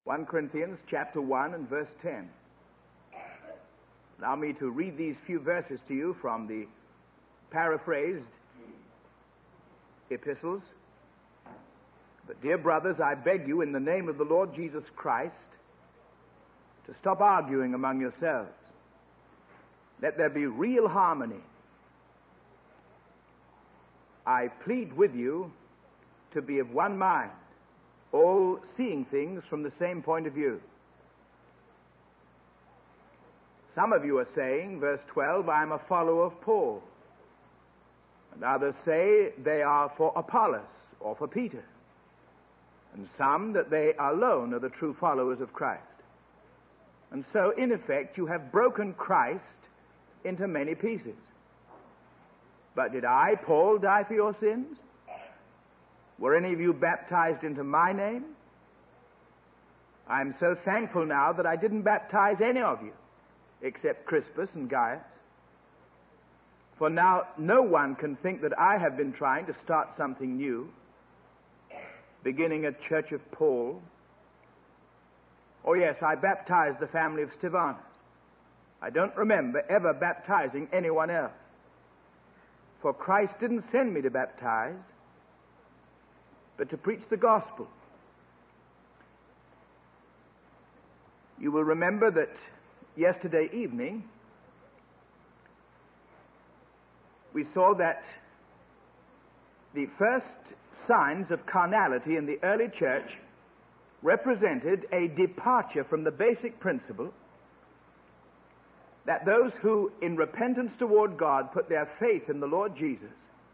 1 Corinthians chapter 1 and verse 10. Allow me to read these few verses to you from the paraphrased epistles. But dear brothers, I beg you in the name of the Lord Jesus Christ to stop arguing among yourselves. Let there be real harmony. I plead with you to be of one mind, all seeing things from the same point of view. Some of you are saying, verse 12, I am a follower of Paul. And others say they are for Apollos or for Peter. And some that they alone are the true followers of Christ. And so, in effect, you have broken Christ into many pieces. But did I, Paul, die for your sins? Were any of you baptized into my name? I am so thankful now that I didn't baptize any of you, except Crispus and Gaius. For now, no one can think that I have been trying to start something new, beginning a church of Paul. Oh yes, I baptized the family of Stephanus. I don't remember ever baptizing anyone else. For Christ didn't send me to baptize, but to preach the gospel. You will remember that yesterday evening we saw that the first signs of carnality in the early church represented a departure from the basic principle that those who in repentance toward God put their faith in the Lord Jesus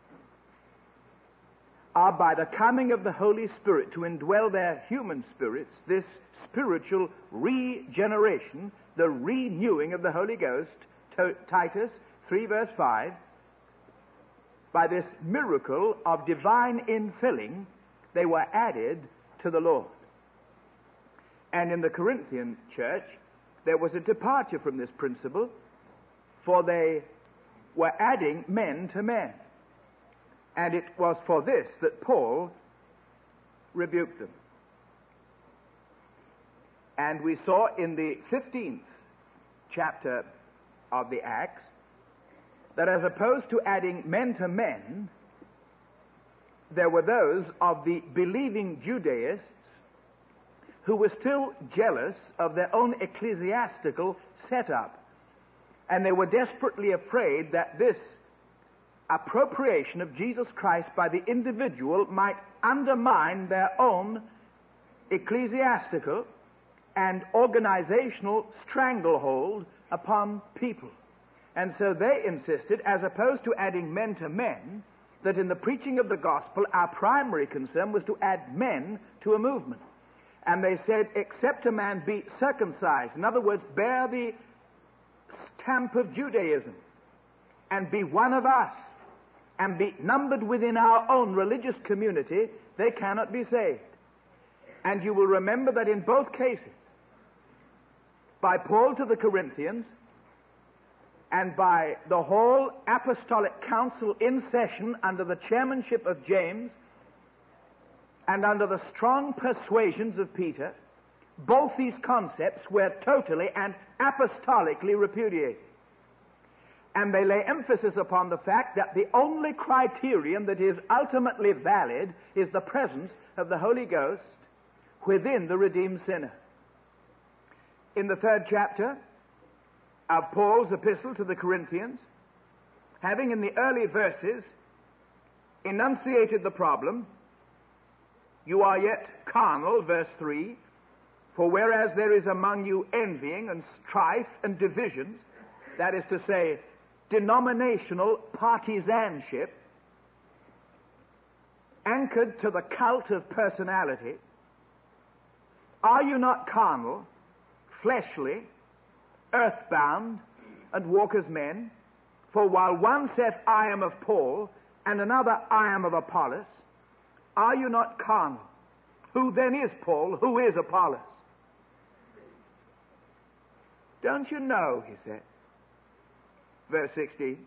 are by the coming of the Holy Spirit to indwell their human spirits, this spiritual regeneration, the renewing of the Holy Ghost, Titus 3 verse 5, by this miracle of divine infilling, they were added to the Lord. And in the Corinthian church, there was a departure from this principle, for they were adding men to men. And it was for this that Paul rebuked them. And we saw in the 15th chapter of the Acts that as opposed to adding men to men, there were those of the believing Judaists who were still jealous of their own ecclesiastical setup. And they were desperately afraid that this appropriation of Jesus Christ by the individual might undermine their own ecclesiastical and organizational stranglehold upon people. And so they insisted, as opposed to adding men to men, that in the preaching of the gospel our primary concern was to add men to a movement. And they said, except a man be circumcised, in other words, bear the stamp of Judaism, and be one of us, and be numbered within our own religious community, they cannot be saved. And you will remember that in both cases, by Paul to the Corinthians, and by the whole apostolic council in session under the chairmanship of James, and under the strong persuasions of Peter, both these concepts were totally and apostolically repudiated. And they lay emphasis upon the fact that the only criterion that is ultimately valid is the presence of the Holy Ghost within the redeemed sinner. In the 3rd chapter of Paul's epistle to the Corinthians, having in the early verses enunciated the problem, you are yet carnal, verse 3, for whereas there is among you envying and strife and divisions, that is to say, denominational partisanship, anchored to the cult of personality, are you not carnal, fleshly, earthbound, and walk as men? For while one saith, I am of Paul, and another, I am of Apollos, are you not carnal? Who then is Paul? Who is Apollos? Don't you know, he said, verse 16,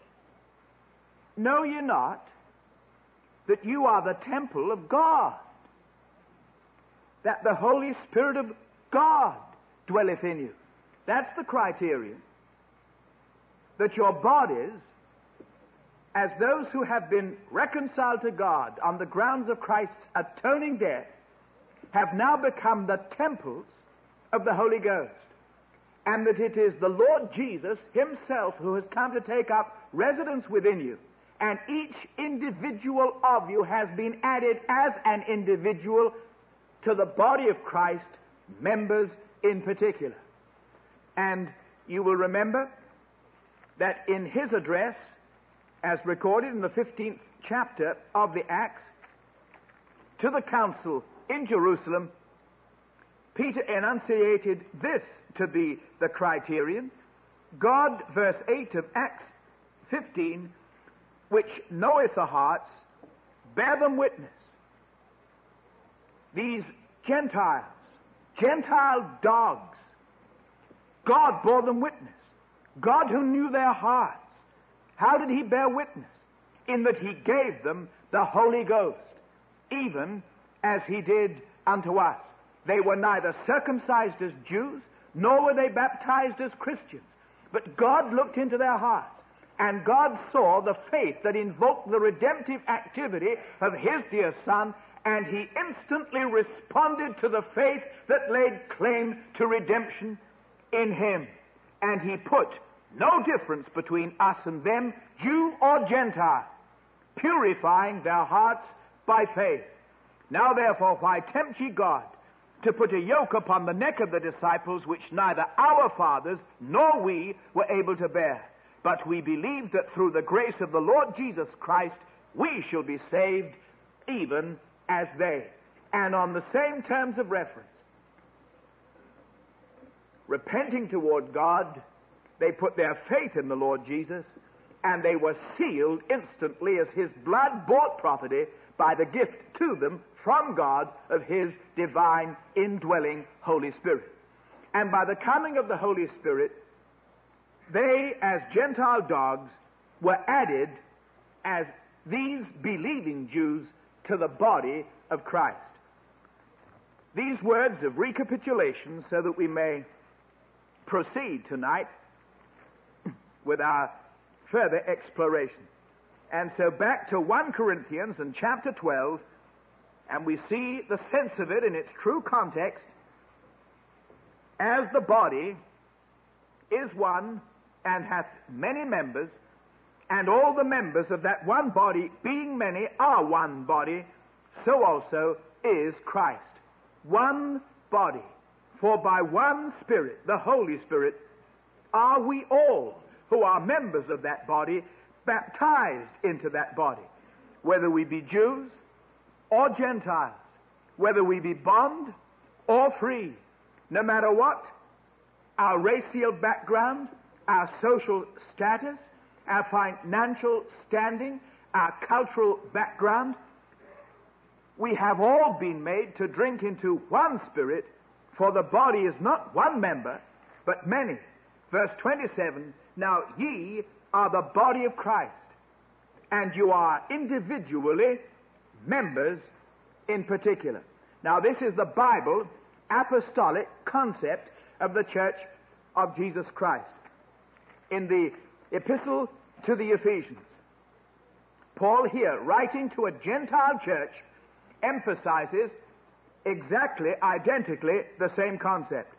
know ye not that you are the temple of God, that the Holy Spirit of God dwelleth in you. That's the criterion. That your bodies, as those who have been reconciled to God on the grounds of Christ's atoning death, have now become the temples of the Holy Ghost. And that it is the Lord Jesus himself who has come to take up residence within you. And each individual of you has been added as an individual to the body of Christ, members in particular. And you will remember that in his address, as recorded in the 15th chapter of the Acts, to the council in Jerusalem, Peter enunciated this to be the criterion. God, verse 8 of Acts 15, which knoweth the hearts, bear them witness. These Gentiles, Gentile dogs, God bore them witness. God who knew their hearts. How did he bear witness? In that he gave them the Holy Ghost, even as he did unto us. They were neither circumcised as Jews, nor were they baptized as Christians. But God looked into their hearts, and God saw the faith that invoked the redemptive activity of his dear Son, and he instantly responded to the faith that laid claim to redemption in him. And he put no difference between us and them, Jew or Gentile, purifying their hearts by faith. Now therefore, why tempt ye God to put a yoke upon the neck of the disciples, which neither our fathers nor we were able to bear? But we believe that through the grace of the Lord Jesus Christ, we shall be saved even as they. And on the same terms of reference, repenting toward God, they put their faith in the Lord Jesus, and they were sealed instantly as his blood-bought property by the gift to them from God of his divine indwelling Holy Spirit. And by the coming of the Holy Spirit, they, as Gentile dogs, were added as these believing Jews to the body of Christ. These words of recapitulation, so that we may proceed tonight with our further exploration. And so back to 1 Corinthians and chapter 12, and we see the sense of it in its true context. As the body is one and hath many members, and all the members of that one body, being many, are one body, so also is Christ. One body. For by one Spirit, the Holy Spirit, are we all who are members of that body baptized into that body, whether we be Jews or Gentiles, whether we be bond or free, no matter what our racial background, our social status, our financial standing, our cultural background, we have all been made to drink into one Spirit, for the body is not one member, but many. Verse 27, now ye are the body of Christ, and you are individually members in particular. Now this is the Bible apostolic concept of the Church of Jesus Christ. In the epistle to the Ephesians, Paul here, writing to a Gentile church, emphasizes exactly, identically, the same concept.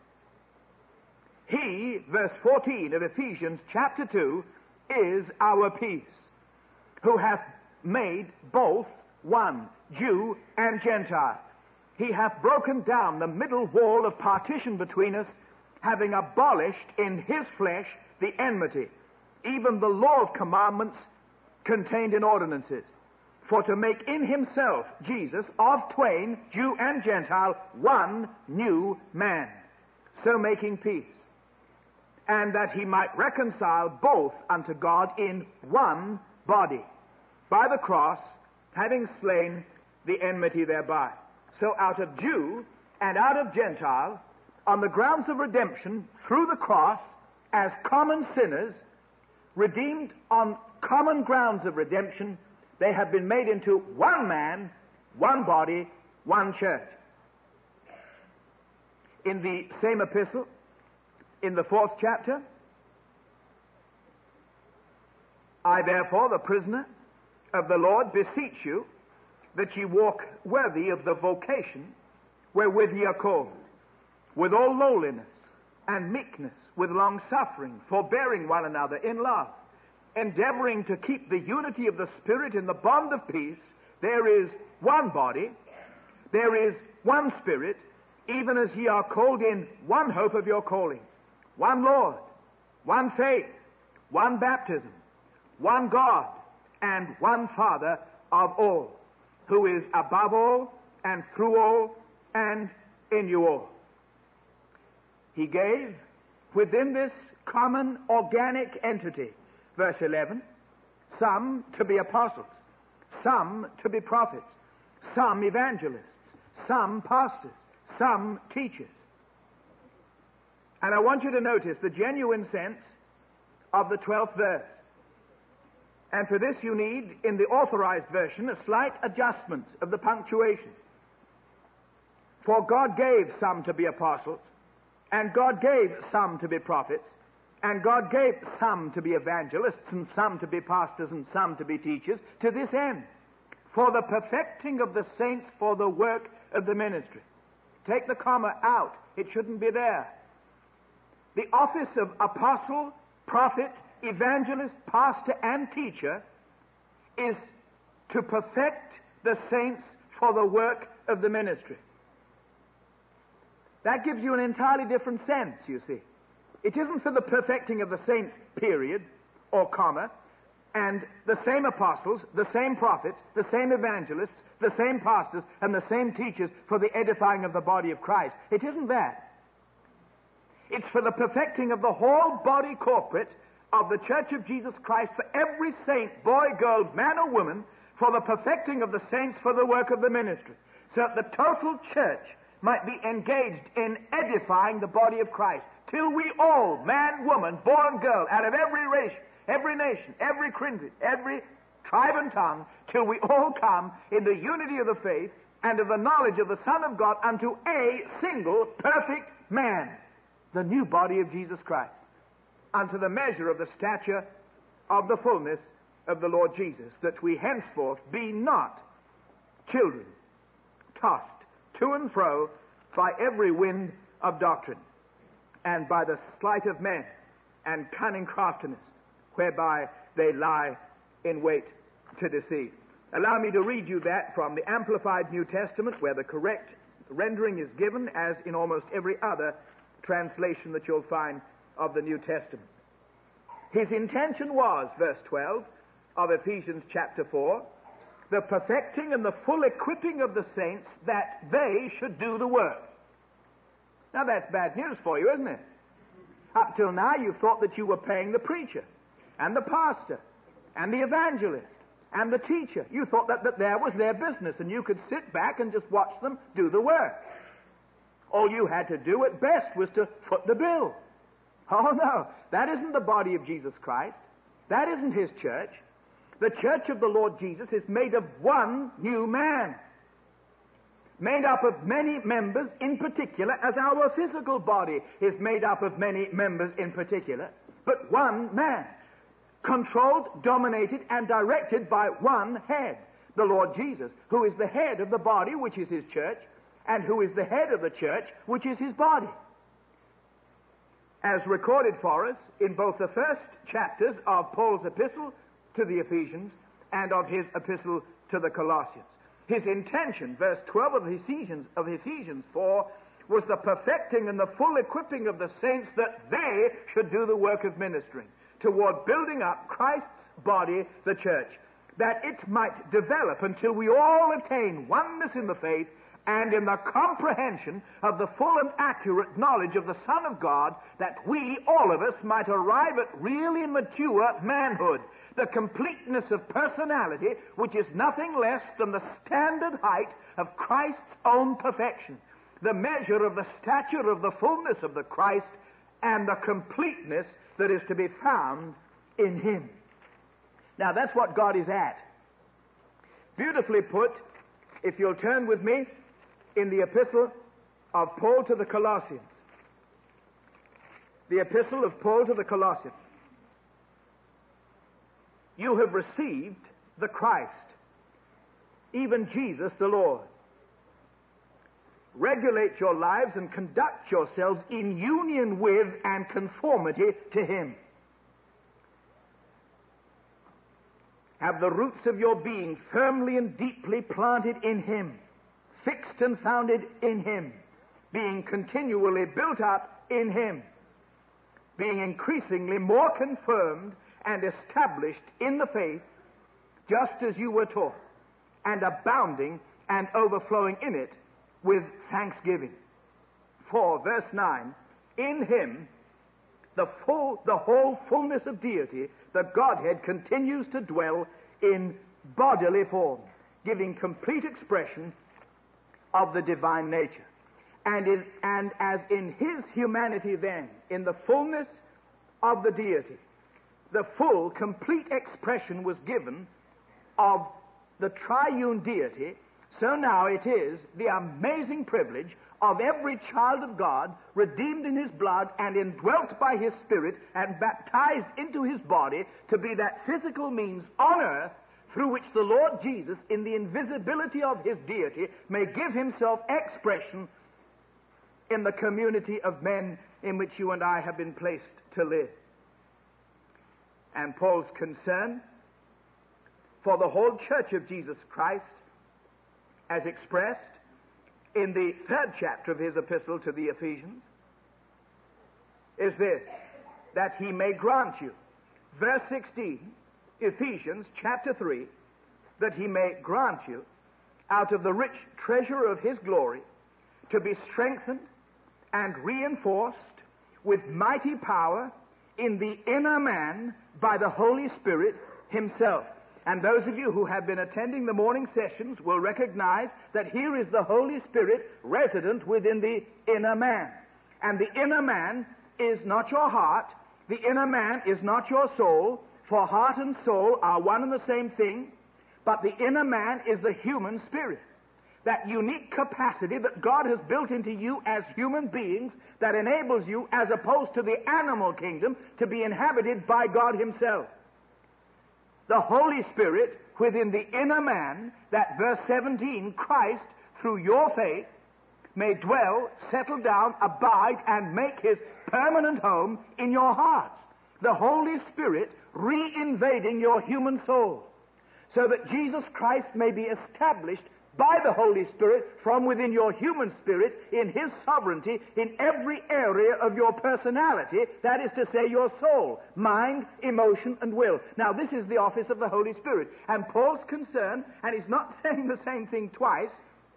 He, verse 14 of Ephesians chapter 2, is our peace, who hath made both one, Jew and Gentile. He hath broken down the middle wall of partition between us, having abolished in his flesh the enmity, even the law of commandments contained in ordinances, for to make in himself, Jesus, of twain, Jew and Gentile, one new man, so making peace, and that he might reconcile both unto God in one body, by the cross, having slain the enmity thereby. So out of Jew and out of Gentile, on the grounds of redemption through the cross, as common sinners, redeemed on common grounds of redemption, they have been made into one man, one body, one church. in the same epistle, in the 4th chapter, I therefore, the prisoner of the Lord, beseech you that ye walk worthy of the vocation wherewith ye are called, with all lowliness and meekness, with long-suffering, forbearing one another in love, endeavoring to keep the unity of the Spirit in the bond of peace. There is one body, there is one Spirit, even as ye are called in one hope of your calling, one Lord, one faith, one baptism, one God, and one Father of all, who is above all, and through all, and in you all. He gave within this common organic entity, verse 11, some to be apostles, some to be prophets, some evangelists, some pastors, some teachers. And I want you to notice the genuine sense of the 12th verse. And for this you need, in the Authorized Version, a slight adjustment of the punctuation. For God gave some to be apostles, and God gave some to be prophets, and God gave some to be evangelists, and some to be pastors, and some to be teachers, to this end, for the perfecting of the saints, for the work of the ministry. Take the comma out. It shouldn't be there. The office of apostle, prophet, evangelist, pastor, and teacher is to perfect the saints for the work of the ministry. That gives you an entirely different sense, you see. It isn't for the perfecting of the saints, period, or comma, and the same apostles, the same prophets, the same evangelists, the same pastors, and the same teachers for the edifying of the body of Christ. It isn't that. It's for the perfecting of the whole body corporate of the Church of Jesus Christ, for every saint, boy, girl, man or woman, for the perfecting of the saints for the work of the ministry, so that the total church might be engaged in edifying the body of Christ, till we all, man, woman, boy and girl, out of every race, every nation, every kindred, every tribe and tongue, till we all come in the unity of the faith and of the knowledge of the Son of God unto a single perfect man, the new body of Jesus Christ, unto the measure of the stature of the fullness of the Lord Jesus, that we henceforth be not children, tossed to and fro by every wind of doctrine, and by the sleight of men, and cunning craftiness, whereby they lie in wait to deceive. Allow me to read you that from the Amplified New Testament, where the correct rendering is given, as in almost every other translation that you'll find of the New Testament. His intention was, verse 12 of Ephesians chapter 4, the perfecting and the full equipping of the saints, that they should do the work. Now that's bad news for you, isn't it? Up till now you thought that you were paying the preacher and the pastor and the evangelist and the teacher. You thought that there was their business, and you could sit back and just watch them do the work. All you had to do at best was to foot the bill. Oh no, that isn't the body of Jesus Christ. That isn't His church. The church of the Lord Jesus is made of one new man, made up of many members in particular, as our physical body is made up of many members in particular, but one man, controlled, dominated, and directed by one head, the Lord Jesus, who is the head of the body, which is His church, and who is the head of the church, which is His body. As recorded for us in both the first chapters of Paul's epistle to the Ephesians and of his epistle to the Colossians. His intention, verse 12 of Ephesians 4, was the perfecting and the full equipping of the saints, that they should do the work of ministering toward building up Christ's body, the church, that it might develop until we all attain oneness in the faith and in the comprehension of the full and accurate knowledge of the Son of God, that we, all of us, might arrive at really mature manhood, the completeness of personality, which is nothing less than the standard height of Christ's own perfection, the measure of the stature of the fullness of the Christ, and the completeness that is to be found in Him. Now, that's what God is at. Beautifully put, if you'll turn with me, in the epistle of Paul to the Colossians. The epistle of Paul to the Colossians. You have received the Christ, even Jesus the Lord. Regulate your lives and conduct yourselves in union with and conformity to Him. Have the roots of your being firmly and deeply planted in Him, fixed and founded in Him, being continually built up in Him, being increasingly more confirmed and established in the faith, just as you were taught, and abounding and overflowing in it with thanksgiving. For, verse 9, in Him the whole fullness of deity, the Godhead, continues to dwell in bodily form, giving complete expression of the divine nature. And as in His humanity then, in the fullness of the deity, the full, complete expression was given of the triune deity, so now it is the amazing privilege of every child of God, redeemed in His blood and indwelt by His Spirit and baptized into His body, to be that physical means on earth through which the Lord Jesus, in the invisibility of His deity, may give Himself expression in the community of men in which you and I have been placed to live. And Paul's concern for the whole church of Jesus Christ, as expressed in the 3rd chapter of his epistle to the Ephesians, is this, that He may grant you, verse 16, Ephesians chapter 3, that He may grant you, out of the rich treasure of His glory, to be strengthened and reinforced with mighty power in the inner man by the Holy Spirit Himself. And those of you who have been attending the morning sessions will recognize that here is the Holy Spirit resident within the inner man. And the inner man is not your heart, the inner man is not your soul, for heart and soul are one and the same thing, but the inner man is the human spirit. That unique capacity that God has built into you as human beings that enables you, as opposed to the animal kingdom, to be inhabited by God Himself. The Holy Spirit within the inner man, that verse 17, Christ, through your faith, may dwell, settle down, abide, and make His permanent home in your hearts. The Holy Spirit re-invading your human soul, so that Jesus Christ may be established by the Holy Spirit from within your human spirit in His sovereignty in every area of your personality, that is to say, your soul, mind, emotion, and will. Now, this is the office of the Holy Spirit. And Paul's concern, and he's not saying the same thing twice,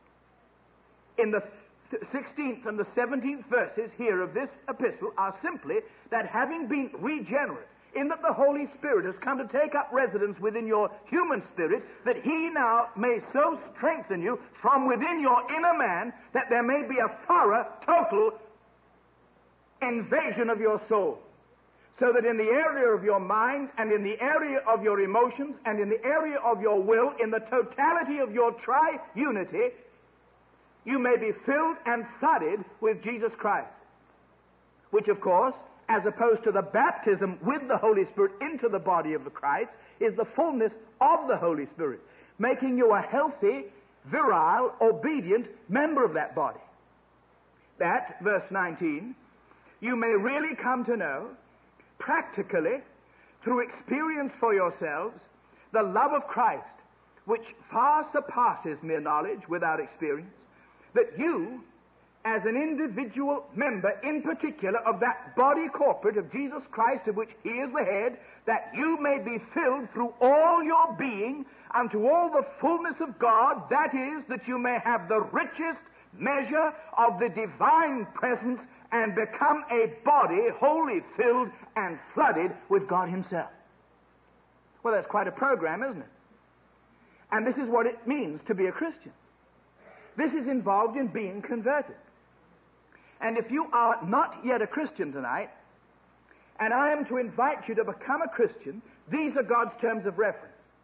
in the 16th and the 17th verses here of this epistle are simply that having been regenerate, in that the Holy Spirit has come to take up residence within your human spirit, that He now may so strengthen you from within your inner man that there may be a thorough, total invasion of your soul. So that in the area of your mind and in the area of your emotions and in the area of your will, in the totality of your triunity, you may be filled and flooded with Jesus Christ. Which, of course, as opposed to the baptism with the Holy Spirit into the body of the Christ, is the fullness of the Holy Spirit, making you a healthy, virile, obedient member of that body. That, verse 19, you may really come to know, practically, through experience for yourselves, the love of Christ, which far surpasses mere knowledge without experience, that you, as an individual member, in particular, of that body corporate of Jesus Christ, of which He is the head, that you may be filled through all your being unto all the fullness of God, that is, that you may have the richest measure of the divine presence and become a body wholly filled and flooded with God Himself. Well, that's quite a program, isn't it? And this is what it means to be a Christian. This is involved in being converted. And if you are not yet a Christian tonight, and I am to invite you to become a Christian, these are God's terms of reference.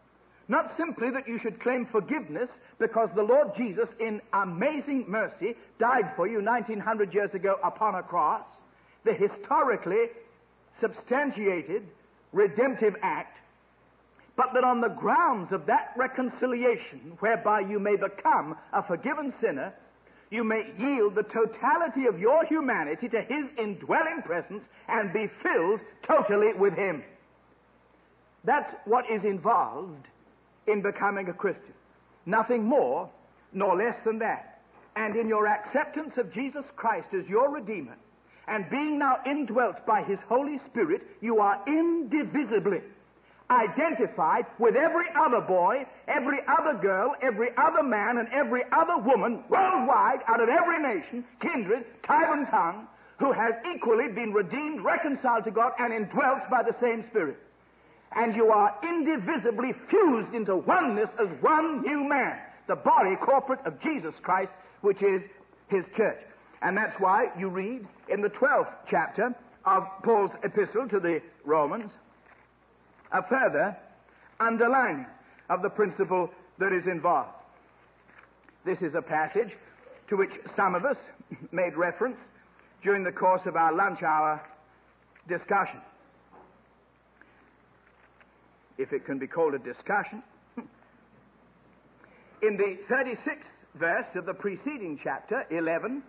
Not simply that you should claim forgiveness because the Lord Jesus, in amazing mercy, died for you 1900 years ago upon a cross, the historically substantiated redemptive act, but that on the grounds of that reconciliation, whereby you may become a forgiven sinner, you may yield the totality of your humanity to His indwelling presence and be filled totally with Him. That's what is involved in becoming a Christian. Nothing more nor less than that. And in your acceptance of Jesus Christ as your Redeemer, and being now indwelt by His Holy Spirit, you are indivisibly identified with every other boy, every other girl, every other man, and every other woman worldwide, out of every nation, kindred, tribe, and tongue, who has equally been redeemed, reconciled to God, and indwelt by the same Spirit. And you are indivisibly fused into oneness as one new man, the body corporate of Jesus Christ, which is His church. And that's why you read in the 12th chapter of Paul's epistle to the Romans a further underlining of the principle that is involved. This is a passage to which some of us made reference during the course of our lunch hour discussion. If it can be called a discussion. In the 36th verse of the preceding chapter, 11,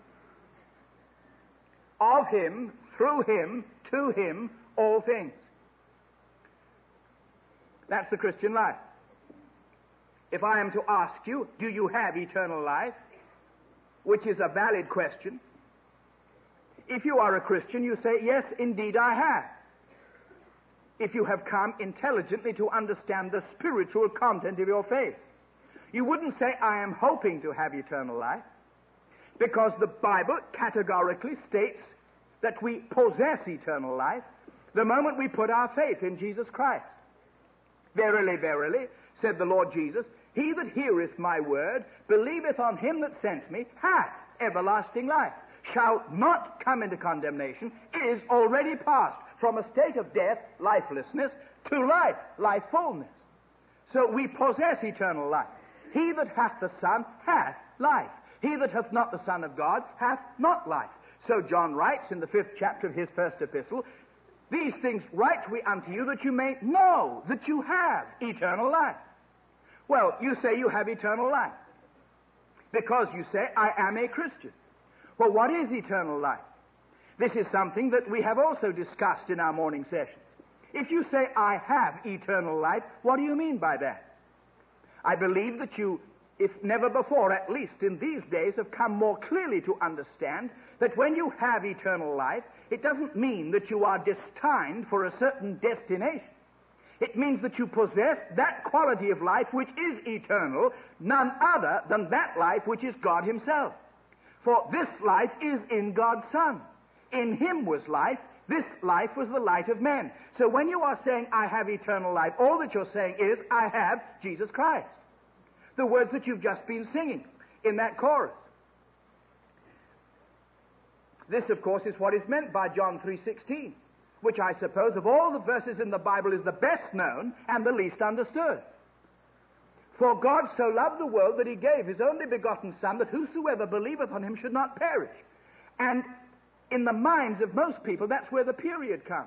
of Him, through Him, to Him, all things. That's the Christian life. If I am to ask you, do you have eternal life? Which is a valid question. If you are a Christian, you say, yes, indeed I have. If you have come intelligently to understand the spiritual content of your faith. You wouldn't say, I am hoping to have eternal life, because the Bible categorically states that we possess eternal life the moment we put our faith in Jesus Christ. Verily, verily, said the Lord Jesus, he that heareth my word, believeth on him that sent me, hath everlasting life, shall not come into condemnation, is already passed from a state of death, lifelessness, to life, lifefulness. So we possess eternal life. He that hath the Son hath life. He that hath not the Son of God hath not life. So John writes in the 5th chapter of his first epistle, these things write we unto you that you may know that you have eternal life. Well, you say you have eternal life because you say, I am a Christian. Well, what is eternal life? This is something that we have also discussed in our morning sessions. If you say, I have eternal life, what do you mean by that? I believe that you, if never before, at least in these days, have come more clearly to understand that when you have eternal life, it doesn't mean that you are destined for a certain destination. It means that you possess that quality of life which is eternal, none other than that life which is God Himself. For this life is in God's Son. In Him was life. This life was the light of men. So when you are saying, I have eternal life, all that you're saying is, I have Jesus Christ. The words that you've just been singing in that chorus. This, of course, is what is meant by John 3:16, which I suppose of all the verses in the Bible is the best known and the least understood. For God so loved the world that He gave His only begotten Son, that whosoever believeth on Him should not perish. And in the minds of most people, that's where the period comes.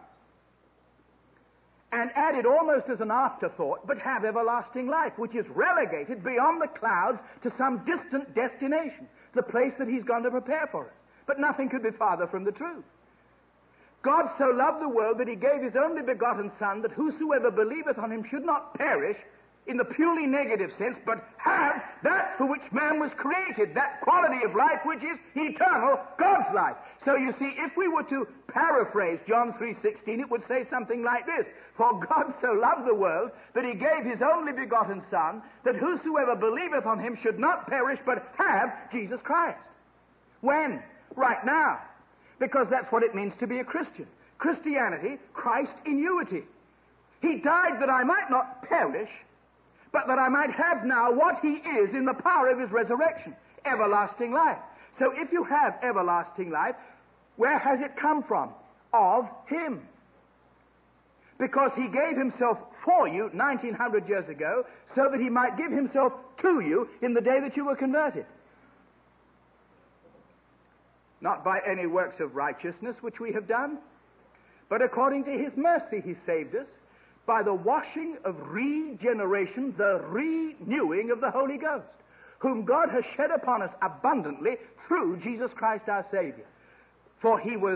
And added almost as an afterthought, but have everlasting life, which is relegated beyond the clouds to some distant destination, the place that He's gone to prepare for us. But nothing could be farther from the truth. God so loved the world that He gave His only begotten Son, that whosoever believeth on Him should not perish, in the purely negative sense, but have that for which man was created, that quality of life which is eternal, God's life. So you see, if we were to paraphrase John 3:16, it would say something like this: For God so loved the world that He gave His only begotten Son, that whosoever believeth on Him should not perish, but have Jesus Christ. When? Right now. Because that's what it means to be a Christian. Christianity, Christ innuity. He died that I might not perish, but that I might have now what He is in the power of His resurrection, everlasting life. So if you have everlasting life, where has it come from? Of Him. because he gave himself for you 1900 years ago so that he might give himself to you in the day that you were converted. Not by any works of righteousness which we have done, but according to his mercy he saved us by the washing of regeneration, the renewing of the Holy Ghost, whom God has shed upon us abundantly through Jesus Christ our Savior. For he was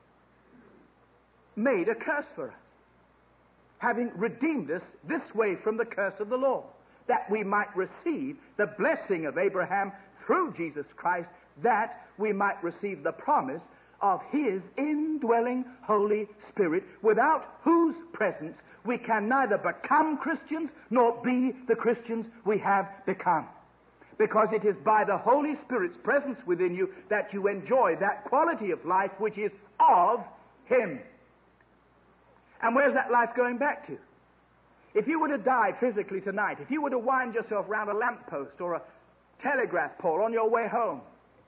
made a curse for us, having redeemed us this way from the curse of the law, that we might receive the blessing of Abraham through Jesus Christ, that we might receive the promise of his indwelling Holy Spirit, without whose presence we can neither become Christians nor be the Christians we have become. Because it is by the Holy Spirit's presence within you that you enjoy that quality of life which is of him. And where's that life going back to? If you were to die physically tonight, if you were to wind yourself round a lamppost or a telegraph pole on your way home,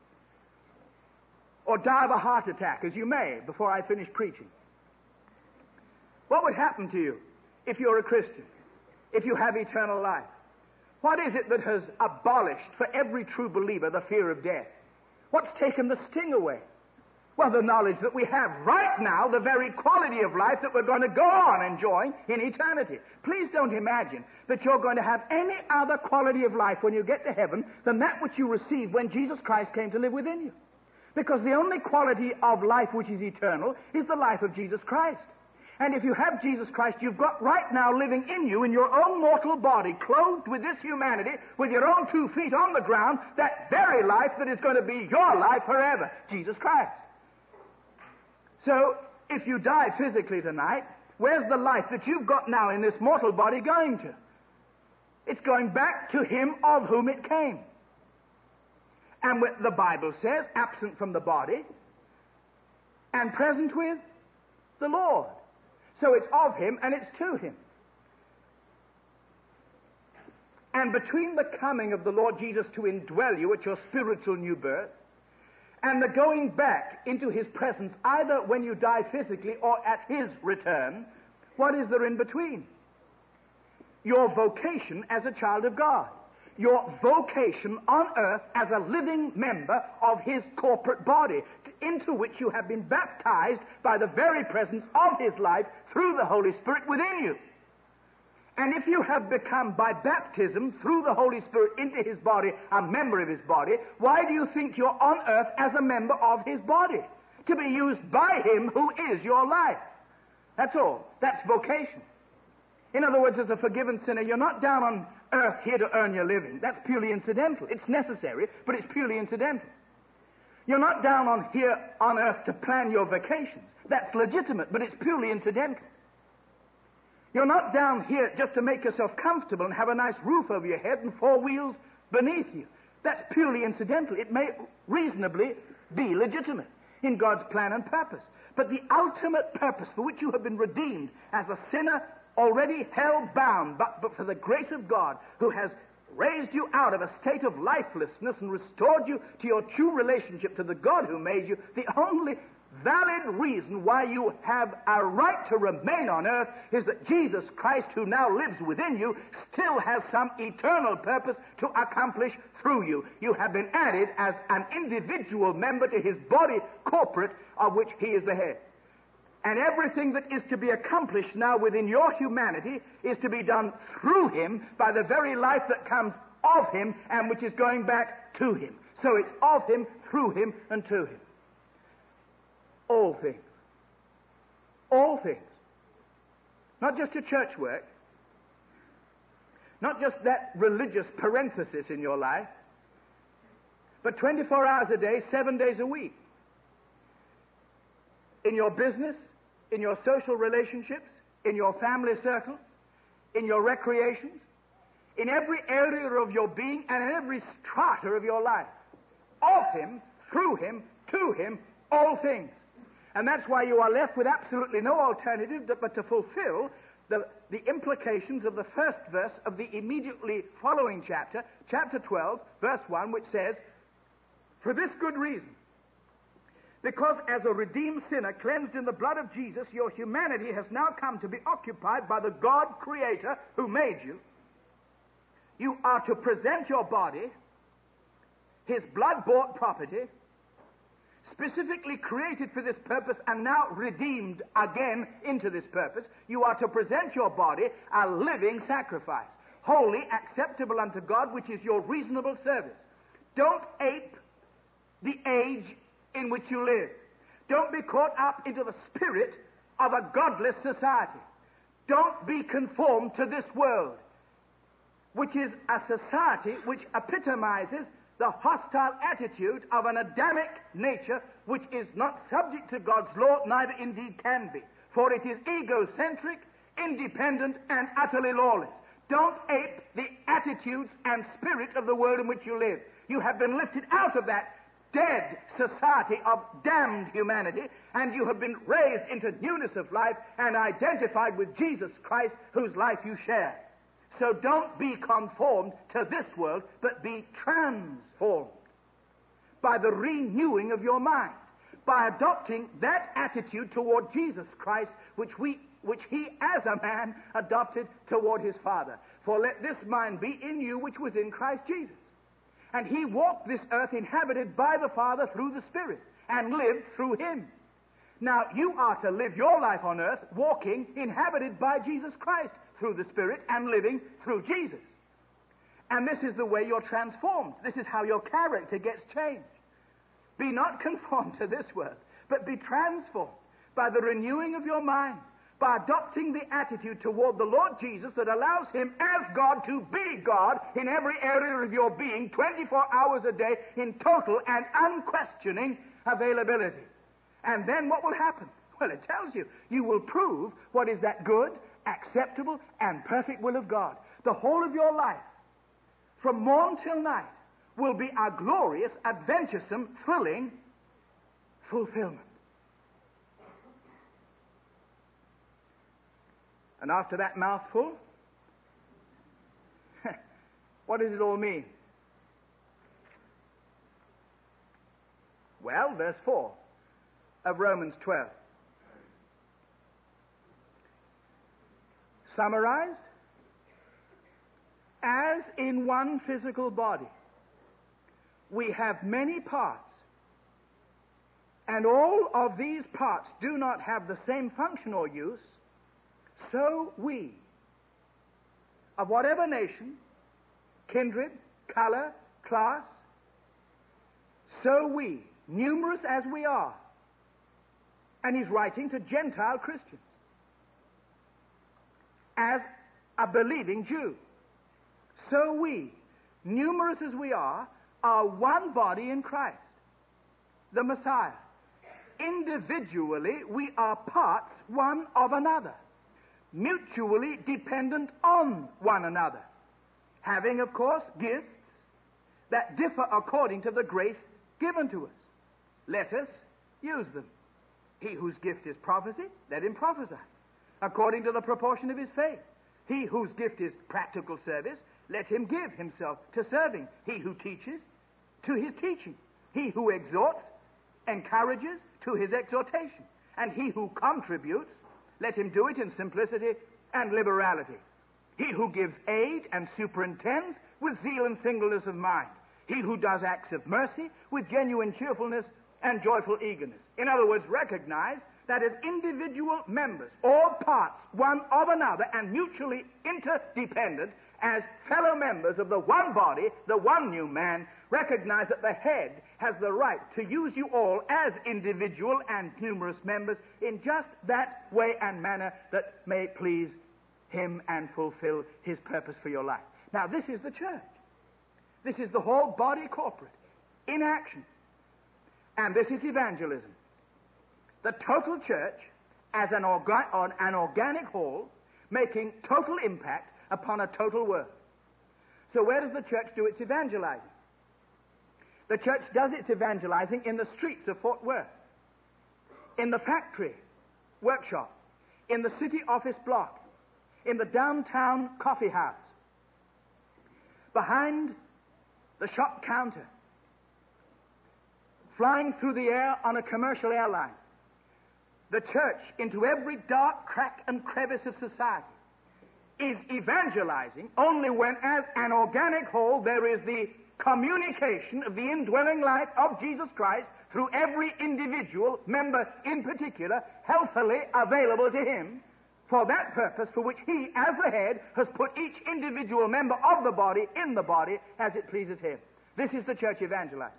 or die of a heart attack, as you may, before I finish preaching, what would happen to you if you're a Christian, if you have eternal life? What is it that has abolished for every true believer the fear of death? What's taken the sting away? Well, the knowledge that we have right now the very quality of life that we're going to go on enjoying in eternity. Please don't imagine that you're going to have any other quality of life when you get to heaven than that which you received when Jesus Christ came to live within you. Because the only quality of life which is eternal is the life of Jesus Christ. And if you have Jesus Christ, you've got right now living in you, in your own mortal body, clothed with this humanity, with your own 2 feet on the ground, that very life that is going to be your life forever, Jesus Christ. So, if you die physically tonight, where's the life that you've got now in this mortal body going to? It's going back to him of whom it came. And the Bible says, absent from the body and present with the Lord. So it's of him and it's to him. And between the coming of the Lord Jesus to indwell you at your spiritual new birth and the going back into his presence, either when you die physically or at his return, what is there in between? Your vocation as a child of God. Your vocation on earth as a living member of his corporate body, into which you have been baptized by the very presence of his life through the Holy Spirit within you. And if you have become by baptism through the Holy Spirit into his body a member of his body, why do you think you're on earth as a member of his body? To be used by him who is your life. That's all. That's vocation. In other words, as a forgiven sinner, you're not down on earth here to earn your living. That's purely incidental. It's necessary, but it's purely incidental. You're not down on here on earth to plan your vacations. That's legitimate, but it's purely incidental. You're not down here just to make yourself comfortable and have a nice roof over your head and 4 wheels beneath you. That's purely incidental. It may reasonably be legitimate in God's plan and purpose. But the ultimate purpose for which you have been redeemed as a sinner already held bound, but for the grace of God, who has raised you out of a state of lifelessness and restored you to your true relationship to the God who made you, the only valid reason why you have a right to remain on earth is that Jesus Christ, who now lives within you, still has some eternal purpose to accomplish through you. You have been added as an individual member to his body corporate, of which he is the head. And everything that is to be accomplished now within your humanity is to be done through him by the very life that comes of him and which is going back to him. So it's of him, through him, and to him. All things. All things. Not just your church work. Not just that religious parenthesis in your life. But 24 hours a day, 7 days a week. In your business, in your social relationships, in your family circle, in your recreations, in every area of your being and in every strata of your life. Of him, through him, to him, all things. And that's why you are left with absolutely no alternative but to fulfill the implications of the first verse of the immediately following chapter, chapter 12, verse 1, which says, "For this good reason, Because as a redeemed sinner cleansed in the blood of Jesus, your humanity has now come to be occupied by the God Creator who made you. You are to present your body, His blood-bought property, specifically created for this purpose and now redeemed again into this purpose. You are to present your body a living sacrifice, holy, acceptable unto God, which is your reasonable service. Don't ape the age in which you live. Don't be caught up into the spirit of a godless society. Don't be conformed to this world, which is a society which epitomizes the hostile attitude of an Adamic nature which is not subject to God's law, neither indeed can be. For it is egocentric, independent, and utterly lawless. Don't ape the attitudes and spirit of the world in which you live. You have been lifted out of that dead society of damned humanity, and you have been raised into newness of life and identified with Jesus Christ, whose life you share. So don't be conformed to this world, but be transformed by the renewing of your mind, by adopting that attitude toward Jesus Christ which he as a man adopted toward his Father. For let this mind be in you which was in Christ Jesus. And he walked this earth inhabited by the Father through the Spirit and lived through him. Now you are to live your life on earth walking inhabited by Jesus Christ through the Spirit and living through Jesus. And this is the way you're transformed. This is how your character gets changed. Be not conformed to this world, but be transformed by the renewing of your mind, by adopting the attitude toward the Lord Jesus that allows him as God to be God in every area of your being, 24 hours a day, in total and unquestioning availability. And then what will happen? Well, it tells you, you will prove what is that good, acceptable, and perfect will of God. The whole of your life, from morn till night, will be a glorious, adventuresome, thrilling fulfillment. And after that mouthful, what does it all mean? Well, verse 4 of Romans 12. Summarized, as in one physical body, we have many parts, and all of these parts do not have the same function or use, so we, of whatever nation, kindred, color, class, so we, numerous as we are, and he's writing to Gentile Christians, as a believing Jew, so we, numerous as we are one body in Christ, the Messiah. Individually, we are parts one of another, mutually dependent on one another, having, of course, gifts that differ according to the grace given to us. Let us use them. He whose gift is prophecy, let him prophesy, according to the proportion of his faith. He whose gift is practical service, let him give himself to serving. He who teaches, to his teaching. He who exhorts, encourages, to his exhortation. And he who contributes, let him do it in simplicity and liberality. He who gives aid and superintends with zeal and singleness of mind. He who does acts of mercy with genuine cheerfulness and joyful eagerness. In other words, recognize that as individual members, all parts one of another and mutually interdependent, as fellow members of the one body, the one new man, recognize that the head has the right to use you all as individual and numerous members in just that way and manner that may please him and fulfill his purpose for your life. Now, this is the church. This is the whole body corporate in action. And this is evangelism. The total church as an organic whole, making total impact upon a total world. So where does the church do its evangelizing? The church does its evangelizing in the streets of Fort Worth, in the factory, workshop, in the city office block, in the downtown coffee house, behind the shop counter, flying through the air on a commercial airline. The church, into every dark crack and crevice of society, is evangelizing only when, as an organic whole, there is the communication of the indwelling life of Jesus Christ through every individual member in particular, healthily available to him for that purpose for which he, as the head, has put each individual member of the body in the body as it pleases him. This is the church evangelizing.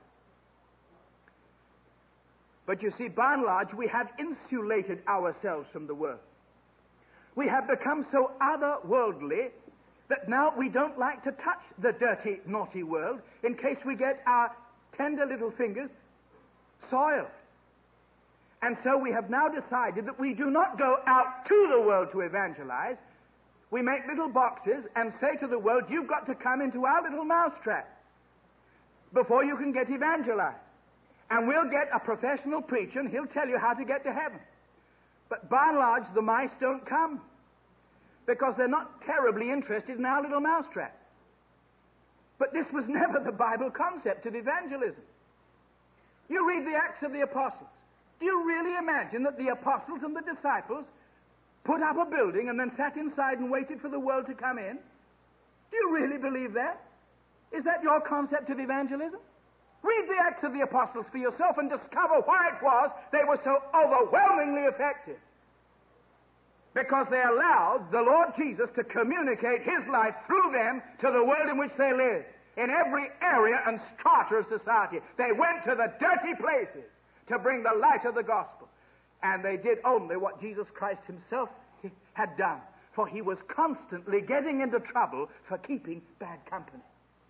But you see, by and large, we have insulated ourselves from the world. We have become so otherworldly that now we don't like to touch the dirty, naughty world in case we get our tender little fingers soiled. And so we have now decided that we do not go out to the world to evangelize. We make little boxes and say to the world, you've got to come into our little mousetrap before you can get evangelized. And we'll get a professional preacher and he'll tell you how to get to heaven. But by and large, the mice don't come because they're not terribly interested in our little mousetrap. But this was never the Bible concept of evangelism. You read the Acts of the Apostles. Do you really imagine that the apostles and the disciples put up a building and then sat inside and waited for the world to come in? Do you really believe that? Is that your concept of evangelism? Read the Acts of the Apostles for yourself and discover why it was they were so overwhelmingly effective. Because they allowed the Lord Jesus to communicate his life through them to the world in which they lived. In every area and strata of society, they went to the dirty places to bring the light of the gospel. And they did only what Jesus Christ himself had done, for he was constantly getting into trouble for keeping bad company.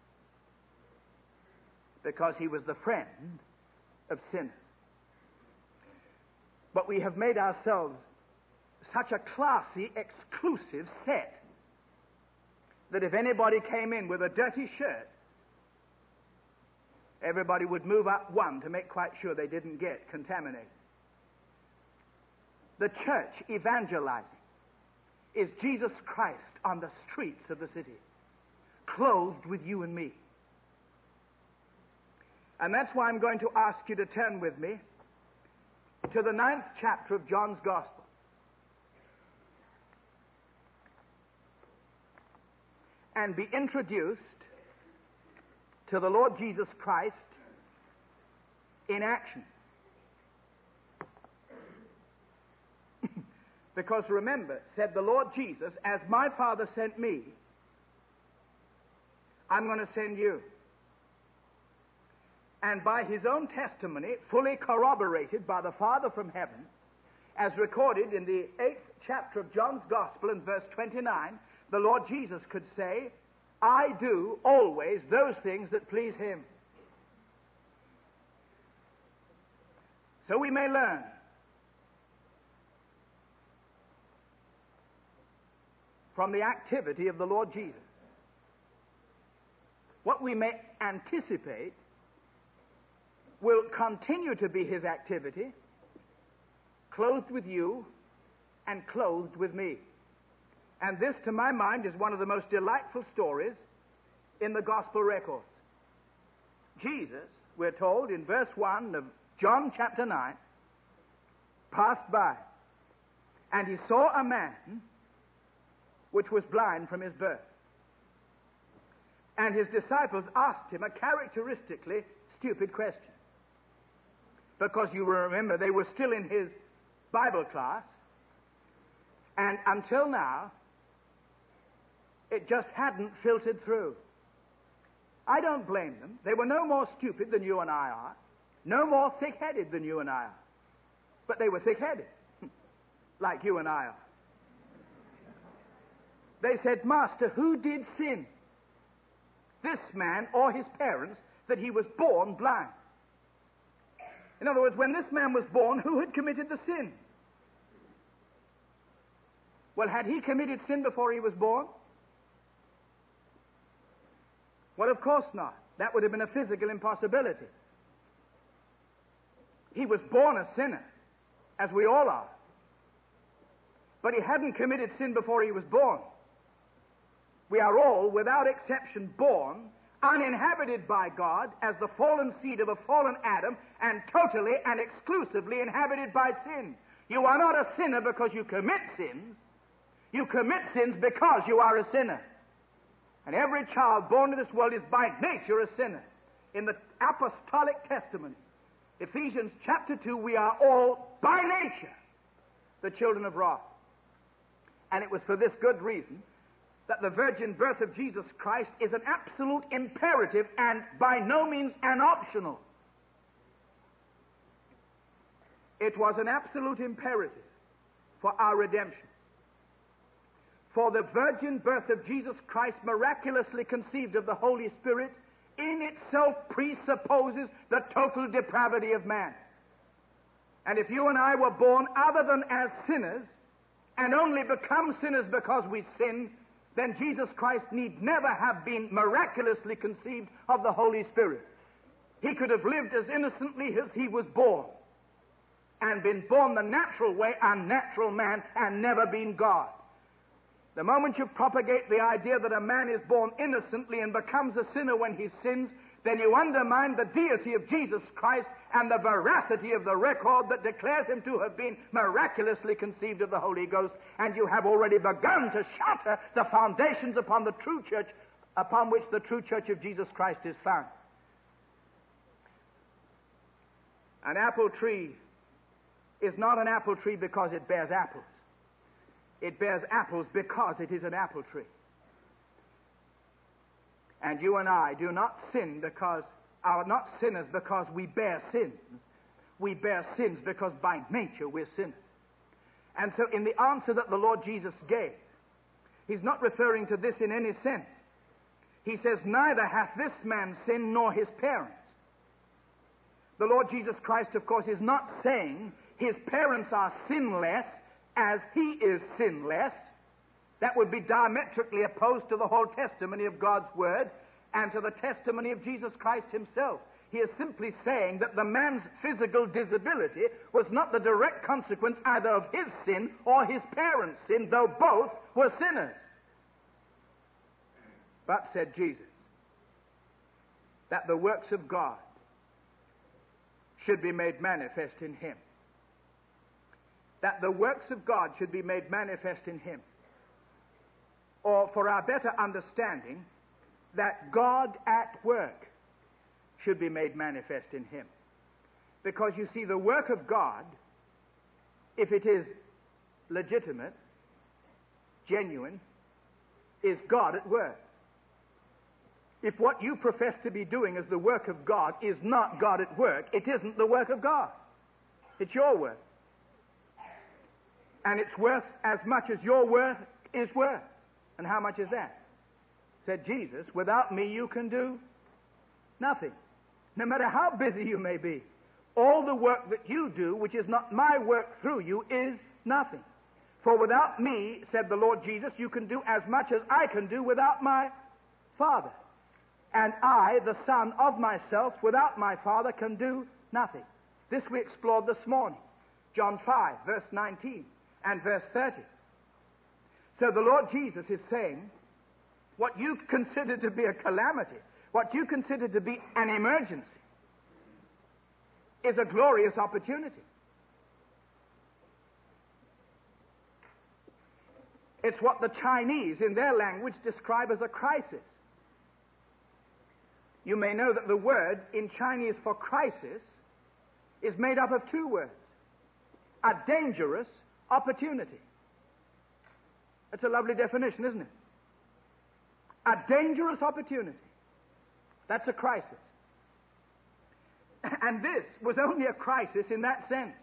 Because he was the friend of sinners. But we have made ourselves such a classy, exclusive set that if anybody came in with a dirty shirt, everybody would move up one to make quite sure they didn't get contaminated. The church evangelizing is Jesus Christ on the streets of the city, clothed with you and me. And that's why I'm going to ask you to turn with me to the 9th chapter of John's Gospel. And be introduced to the Lord Jesus Christ in action. Because remember, said the Lord Jesus, as my Father sent me, I'm going to send you. And by his own testimony, fully corroborated by the Father from heaven, as recorded in the 8th chapter of John's Gospel in verse 29, the Lord Jesus could say, I do always those things that please him. So we may learn from the activity of the Lord Jesus what we may anticipate will continue to be his activity, clothed with you and clothed with me. And this, to my mind, is one of the most delightful stories in the gospel records. Jesus, we're told in verse 1 of John chapter 9, passed by, and he saw a man which was blind from his birth. And his disciples asked him a characteristically stupid question. Because you remember, they were still in his Bible class, and until now, it just hadn't filtered through. I don't blame them. They were no more stupid than you and I are, no more thick-headed than you and I are. But they were thick-headed, like you and I are. They said, Master, who did sin? This man or his parents, that he was born blind? In other words, when this man was born, who had committed the sin? Well, had he committed sin before he was born? Well, of course not. That would have been a physical impossibility. He was born a sinner, as we all are. But he hadn't committed sin before he was born. We are all, without exception, born uninhabited by God as the fallen seed of a fallen Adam, and totally and exclusively inhabited by sin. You are not a sinner because you commit sins. You commit sins because you are a sinner. And every child born to this world is by nature a sinner. In the apostolic testimony, Ephesians chapter 2, we are all by nature the children of wrath. And it was for this good reason that the virgin birth of Jesus Christ is an absolute imperative and by no means an optional. It was an absolute imperative for our redemption. For the virgin birth of Jesus Christ, miraculously conceived of the Holy Spirit, in itself presupposes the total depravity of man. And if you and I were born other than as sinners, and only become sinners because we sin, then Jesus Christ need never have been miraculously conceived of the Holy Spirit. He could have lived as innocently as he was born, and been born the natural way, a natural man, and never been God. The moment you propagate the idea that a man is born innocently and becomes a sinner when he sins, then you undermine the deity of Jesus Christ and the veracity of the record that declares him to have been miraculously conceived of the Holy Ghost, and you have already begun to shatter the foundations upon the true church, upon which the true church of Jesus Christ is found. An apple tree is not an apple tree because it bears apples. It bears apples because it is an apple tree. And you and I do not sin because, are not sinners because we bear sins. We bear sins because by nature we're sinners. And so in the answer that the Lord Jesus gave, he's not referring to this in any sense. He says, neither hath this man sinned nor his parents. The Lord Jesus Christ, of course, is not saying his parents are sinless as he is sinless. That would be diametrically opposed to the whole testimony of God's Word and to the testimony of Jesus Christ himself. He is simply saying that the man's physical disability was not the direct consequence either of his sin or his parents' sin, though both were sinners. But, said Jesus, that the works of God should be made manifest in him. That the works of God should be made manifest in him. Or, for our better understanding, that God at work should be made manifest in him. Because, you see, the work of God, if it is legitimate, genuine, is God at work. If what you profess to be doing as the work of God is not God at work, it isn't the work of God. It's your work. And it's worth as much as your work is worth. And how much is that? Said Jesus, without me you can do nothing. No matter how busy you may be, all the work that you do, which is not my work through you, is nothing. For without me, said the Lord Jesus, you can do as much as I can do without my Father. And I, the Son of myself, without my Father, can do nothing. This we explored this morning. John 5, verse 19 and verse 30. So the Lord Jesus is saying, what you consider to be a calamity, what you consider to be an emergency, is a glorious opportunity. It's what the Chinese, in their language, describe as a crisis. You may know that the word in Chinese for crisis is made up of two words. A dangerous opportunity. That's a lovely definition, isn't it? A dangerous opportunity. That's a crisis. And this was only a crisis in that sense.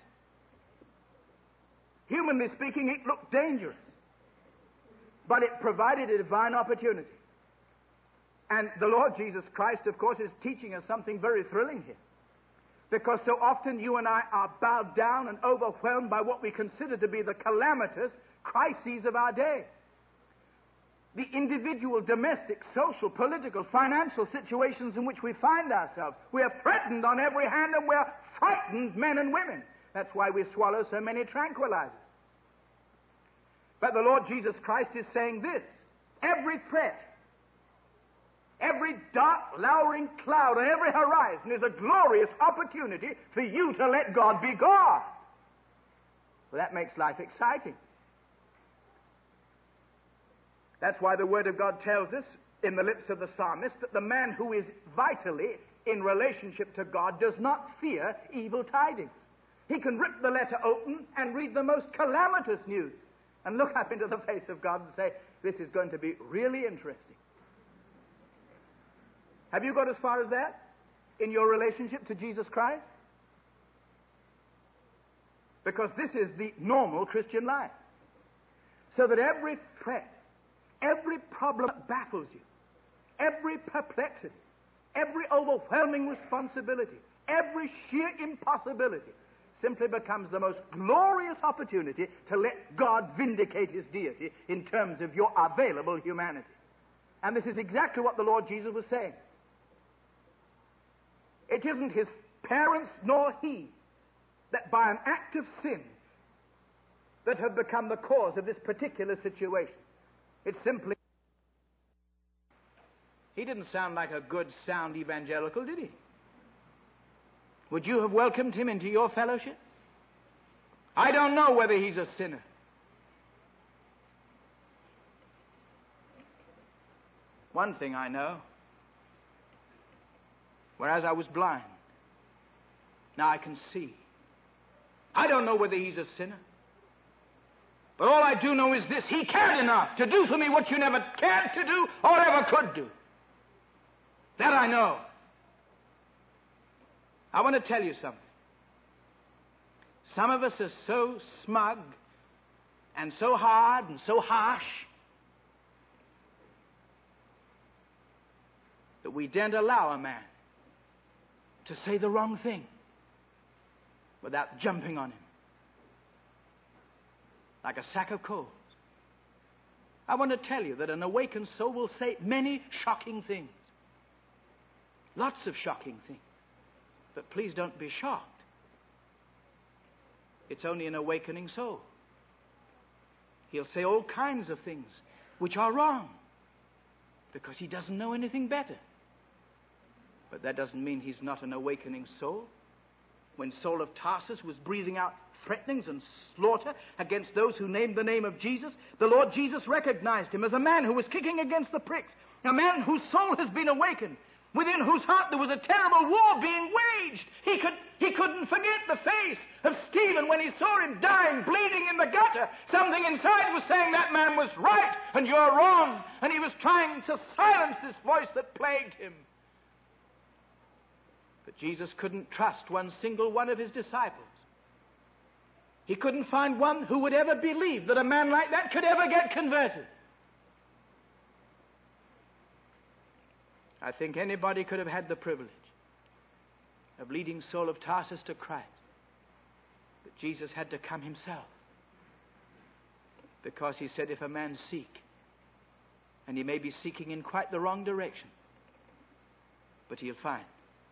Humanly speaking, it looked dangerous. But it provided a divine opportunity. And the Lord Jesus Christ, of course, is teaching us something very thrilling here. Because so often you and I are bowed down and overwhelmed by what we consider to be the calamitous crises of our day. The individual, domestic, social, political, financial situations in which we find ourselves. We are threatened on every hand and we are frightened men and women. That's why we swallow so many tranquilizers. But the Lord Jesus Christ is saying this: every threat Every dark, lowering cloud on every horizon is a glorious opportunity for you to let God be God. Well, that makes life exciting. That's why the Word of God tells us in the lips of the psalmist that the man who is vitally in relationship to God does not fear evil tidings. He can rip the letter open and read the most calamitous news and look up into the face of God and say, this is going to be really interesting. Have you got as far as that in your relationship to Jesus Christ? Because this is the normal Christian life. So that every threat, every problem that baffles you, every perplexity, every overwhelming responsibility, every sheer impossibility simply becomes the most glorious opportunity to let God vindicate His deity in terms of your available humanity. And this is exactly what the Lord Jesus was saying. It isn't His parents nor He that by an act of sin that have become the cause of this particular situation. It's simply... He didn't sound like a good, sound evangelical, did he? Would you have welcomed him into your fellowship? I don't know whether he's a sinner. One thing I know, whereas I was blind, now I can see. I don't know whether he's a sinner. But all I do know is this: he cared enough to do for me what you never cared to do or ever could do. That I know. I want to tell you something. Some of us are so smug and so hard and so harsh that we daren't allow a man to say the wrong thing without jumping on him like a sack of coals. I want to tell you that an awakened soul will say many shocking things. Lots of shocking things. But please don't be shocked. It's only an awakening soul. He'll say all kinds of things which are wrong because he doesn't know anything better. But that doesn't mean he's not an awakening soul. When Saul of Tarsus was breathing out threatenings and slaughter against those who named the name of Jesus, the Lord Jesus recognized him as a man who was kicking against the pricks, a man whose soul has been awakened, within whose heart there was a terrible war being waged. He couldn't forget the face of Stephen when he saw him dying, bleeding in the gutter. Something inside was saying that man was right and you're wrong, and he was trying to silence this voice that plagued him. But Jesus couldn't trust one single one of his disciples. He couldn't find one who would ever believe that a man like that could ever get converted. I think anybody could have had the privilege of leading Saul of Tarsus to Christ. But Jesus had to come himself. Because he said, if a man seek, and he may be seeking in quite the wrong direction, but he'll find.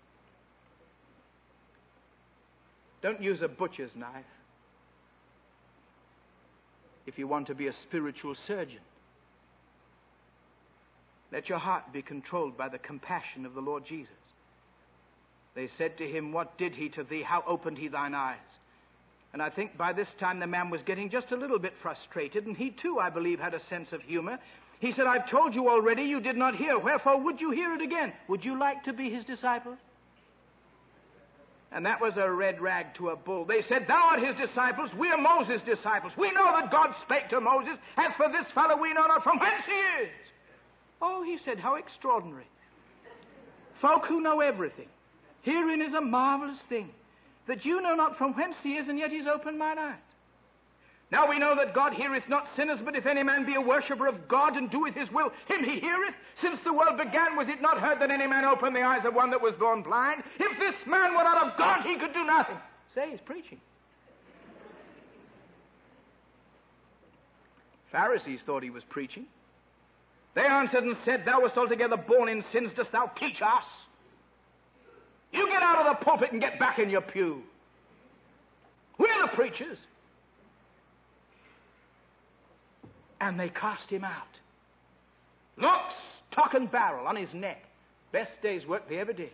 Don't use a butcher's knife if you want to be a spiritual surgeon. Let your heart be controlled by the compassion of the Lord Jesus. They said to him, what did he to thee? How opened he thine eyes? And I think by this time the man was getting just a little bit frustrated, and he too, I believe, had a sense of humor. He said, I've told you already, you did not hear. Wherefore would you hear it again? Would you like to be his disciple? And that was a red rag to a bull. They said, thou art his disciples, we are Moses' disciples. We know that God spake to Moses. As for this fellow, we know not from whence he is. Oh, he said, how extraordinary. Folk who know everything. Herein is a marvelous thing, that you know not from whence he is, and yet he's opened mine eyes. Now we know that God heareth not sinners, but if any man be a worshipper of God and doeth his will, him he heareth. Since the world began, was it not heard that any man opened the eyes of one that was born blind? If this man were not of God, he could do nothing. Say, he's preaching. Pharisees thought he was preaching. They answered and said, thou wast altogether born in sins, dost thou teach us? You get out of the pulpit and get back in your pew. We're the preachers. And they cast him out. Look, stock and barrel on his neck. Best day's work they ever did.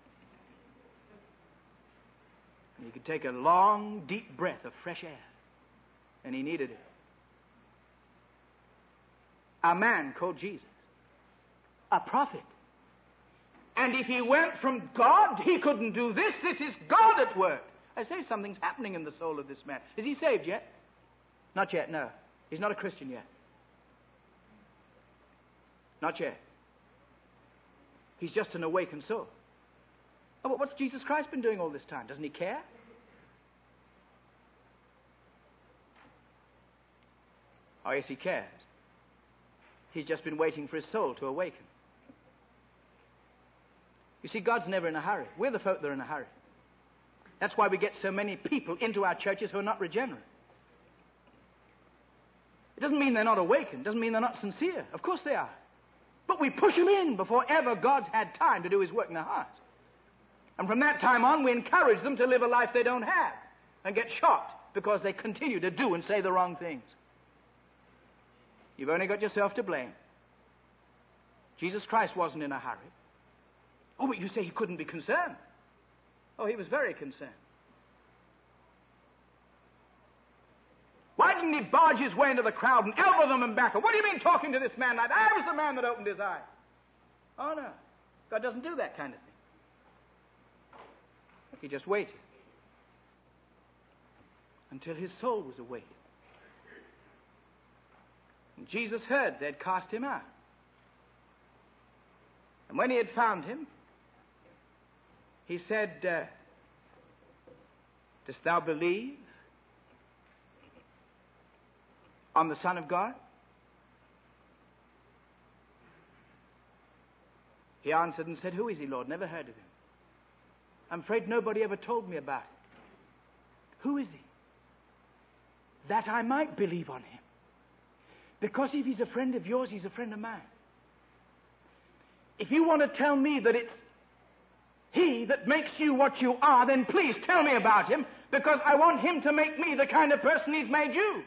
And he could take a long, deep breath of fresh air. And he needed it. A man called Jesus. A prophet. And if he went from God, he couldn't do this. This is God at work. I say something's happening in the soul of this man. Is he saved yet? Not yet, no. He's not a Christian yet. Not yet. He's just an awakened soul. Oh, but what's Jesus Christ been doing all this time? Doesn't he care? Oh, yes, he cares. He's just been waiting for his soul to awaken. You see, God's never in a hurry. We're the folk that are in a hurry. That's why we get so many people into our churches who are not regenerate. It doesn't mean they're not awakened. It doesn't mean they're not sincere. Of course they are. But we push them in before ever God's had time to do his work in their hearts. And from that time on, we encourage them to live a life they don't have and get shocked because they continue to do and say the wrong things. You've only got yourself to blame. Jesus Christ wasn't in a hurry. Oh, but you say he couldn't be concerned. Oh, he was very concerned. Why didn't he barge his way into the crowd and elbow them and back? What do you mean talking to this man like that? I was the man that opened his eyes. Oh, no. God doesn't do that kind of thing. He just waited until his soul was awakened. And Jesus heard they'd cast him out. And when he had found him, he said, dost thou believe on the Son of God? He answered and said, who is he, Lord? Never heard of him. I'm afraid nobody ever told me about him. Who is he? That I might believe on him. Because if he's a friend of yours, he's a friend of mine. If you want to tell me that it's he that makes you what you are, then please tell me about him, because I want him to make me the kind of person he's made you.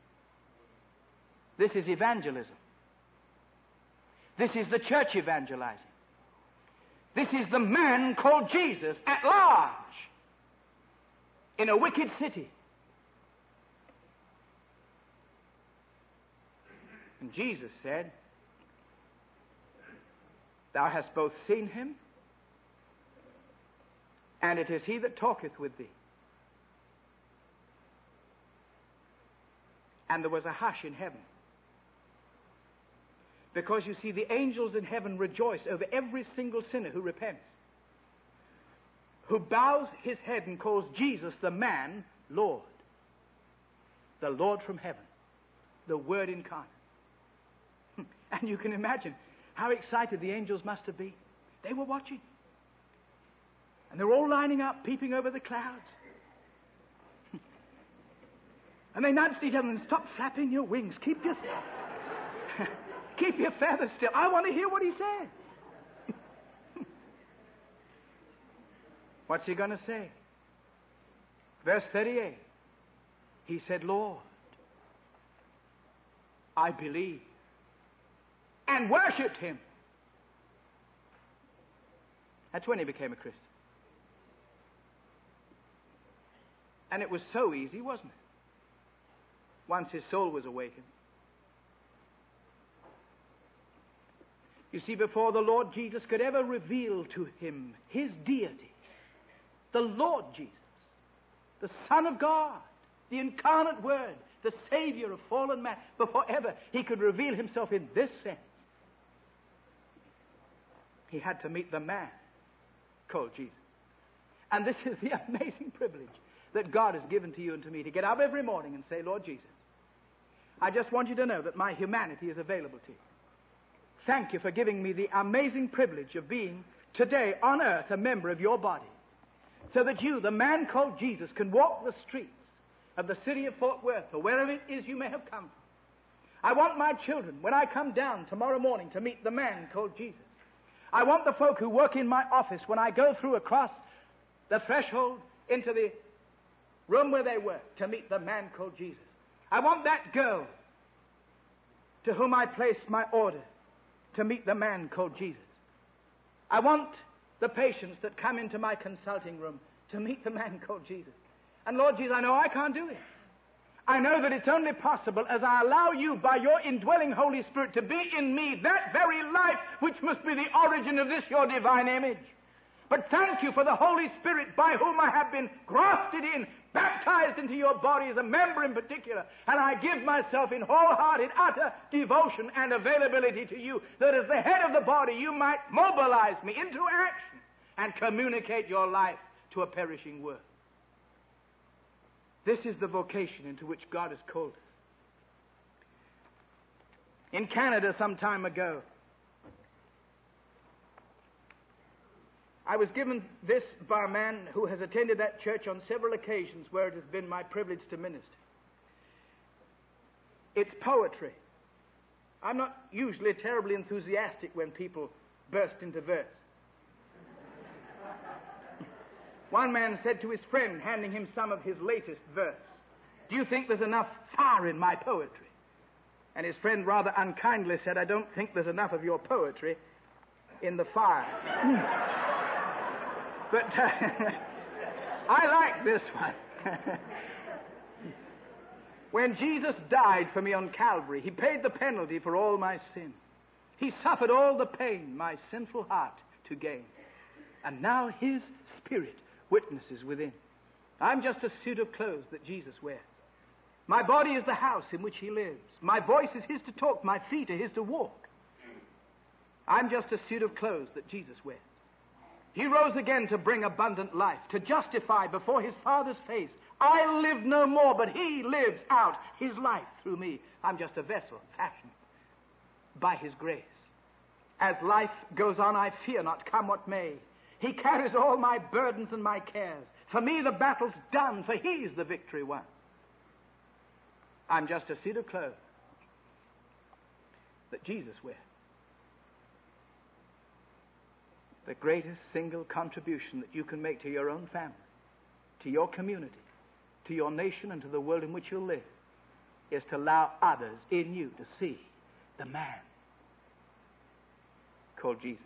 This is evangelism. This is the church evangelizing. This is the man called Jesus at large in a wicked city. And Jesus said, thou hast both seen him, and it is he that talketh with thee. And there was a hush in heaven. Because you see, the angels in heaven rejoice over every single sinner who repents, who bows his head and calls Jesus, the man, Lord. The Lord from heaven, the Word incarnate. And you can imagine how excited the angels must have been. They were watching. And they're all lining up, peeping over the clouds. And they nudged each other and stop flapping your wings. Keep your feathers still. I want to hear what he said. What's he going to say? Verse 38. He said, Lord, I believe. And worshipped him. That's when he became a Christian. And it was so easy, wasn't it? Once his soul was awakened. You see, before the Lord Jesus could ever reveal to him his deity, the Lord Jesus, the Son of God, the incarnate Word, the Savior of fallen man, before ever he could reveal himself in this sense, he had to meet the man called Jesus. And this is the amazing privilege that God has given to you and to me, to get up every morning and say, Lord Jesus, I just want you to know that my humanity is available to you. Thank you for giving me the amazing privilege of being today on earth a member of your body, so that you, the man called Jesus, can walk the streets of the city of Fort Worth, or wherever it is you may have come from. I want my children, when I come down tomorrow morning, to meet the man called Jesus. I want the folk who work in my office, when I go through across the threshold into the room where they work, to meet the man called Jesus. I want that girl to whom I place my order to meet the man called Jesus. I want the patients that come into my consulting room to meet the man called Jesus. And Lord Jesus, I know I can't do it. I know that it's only possible as I allow you by your indwelling Holy Spirit to be in me that very life which must be the origin of this your divine image. But thank you for the Holy Spirit by whom I have been grafted in, baptized into your body as a member in particular. And I give myself in wholehearted, utter devotion and availability to you, that as the head of the body you might mobilize me into action and communicate your life to a perishing world. This is the vocation into which God has called us. In Canada some time ago, I was given this by a man who has attended that church on several occasions where it has been my privilege to minister. It's poetry. I'm not usually terribly enthusiastic when people burst into verse. One man said to his friend, handing him some of his latest verse, "Do you think there's enough fire in my poetry?" And his friend rather unkindly said, "I don't think there's enough of your poetry in the fire." But I like this one. When Jesus died for me on Calvary, he paid the penalty for all my sin. He suffered all the pain my sinful heart to gain. And now his Spirit witnesses within. I'm just a suit of clothes that Jesus wears. My body is the house in which he lives. My voice is his to talk. My feet are his to walk. I'm just a suit of clothes that Jesus wears. He rose again to bring abundant life, to justify before his Father's face. I live no more, but he lives out his life through me. I'm just a vessel fashioned by his grace. As life goes on, I fear not, come what may. He carries all my burdens and my cares. For me the battle's done, for he's the victory won. I'm just a suit of clothes that Jesus wears. The greatest single contribution that you can make to your own family, to your community, to your nation, and to the world in which you live, is to allow others in you to see the man called Jesus.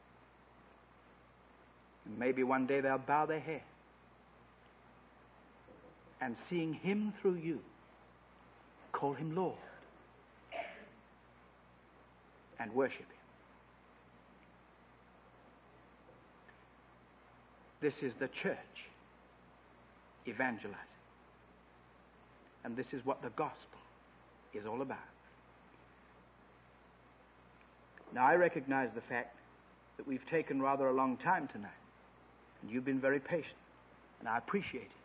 And maybe one day they'll bow their head and, seeing him through you, call him Lord and worship him. This is the church evangelizing. And this is what the gospel is all about. Now, I recognize the fact that we've taken rather a long time tonight. And you've been very patient. And I appreciate it.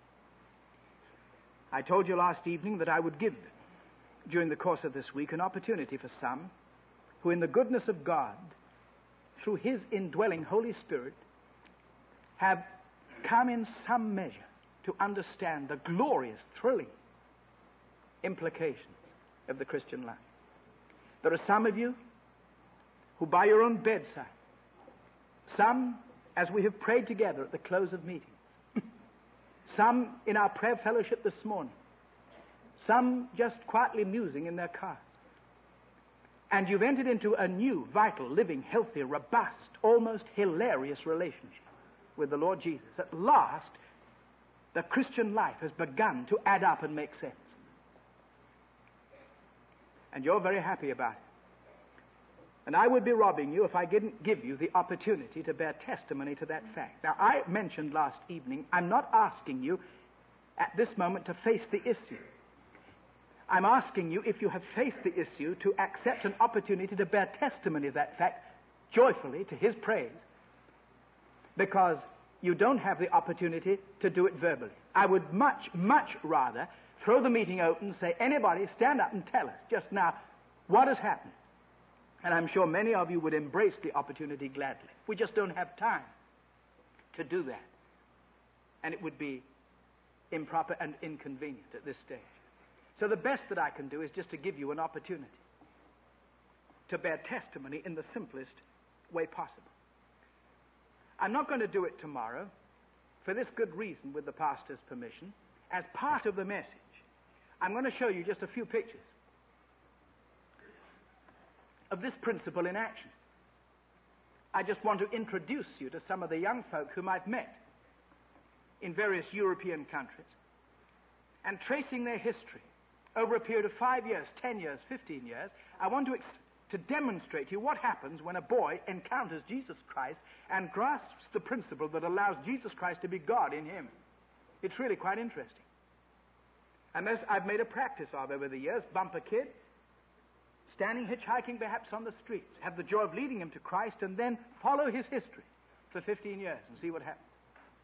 I told you last evening that I would give, during the course of this week, an opportunity for some who, in the goodness of God, through his indwelling Holy Spirit, have come in some measure to understand the glorious, thrilling implications of the Christian life. There are some of you who, by your own bedside, some as we have prayed together at the close of meetings, some in our prayer fellowship this morning, some just quietly musing in their cars, and you've entered into a new, vital, living, healthy, robust, almost hilarious relationship with the Lord Jesus. At last, the Christian life has begun to add up and make sense. And you're very happy about it. And I would be robbing you if I didn't give you the opportunity to bear testimony to that fact. Now, I mentioned last evening, I'm not asking you at this moment to face the issue. I'm asking you, if you have faced the issue, to accept an opportunity to bear testimony of that fact joyfully to his praise, because you don't have the opportunity to do it verbally. I would much, much rather throw the meeting open and say, anybody stand up and tell us just now what has happened. And I'm sure many of you would embrace the opportunity gladly. We just don't have time to do that. And it would be improper and inconvenient at this stage. So the best that I can do is just to give you an opportunity to bear testimony in the simplest way possible. I'm not going to do it tomorrow, for this good reason, with the pastor's permission. As part of the message, I'm going to show you just a few pictures. of this principle in action. I just want to introduce you to some of the young folk whom I've met in various European countries, and tracing their history over a period of 5 years, 10 years, 15 years, I want to demonstrate to you what happens when a boy encounters Jesus Christ and grasps the principle that allows Jesus Christ to be God in him. It's really quite interesting. And this I've made a practice of over the years. Bump a kid, standing hitchhiking perhaps on the streets, have the joy of leading him to Christ, and then follow his history for 15 years and see what happens.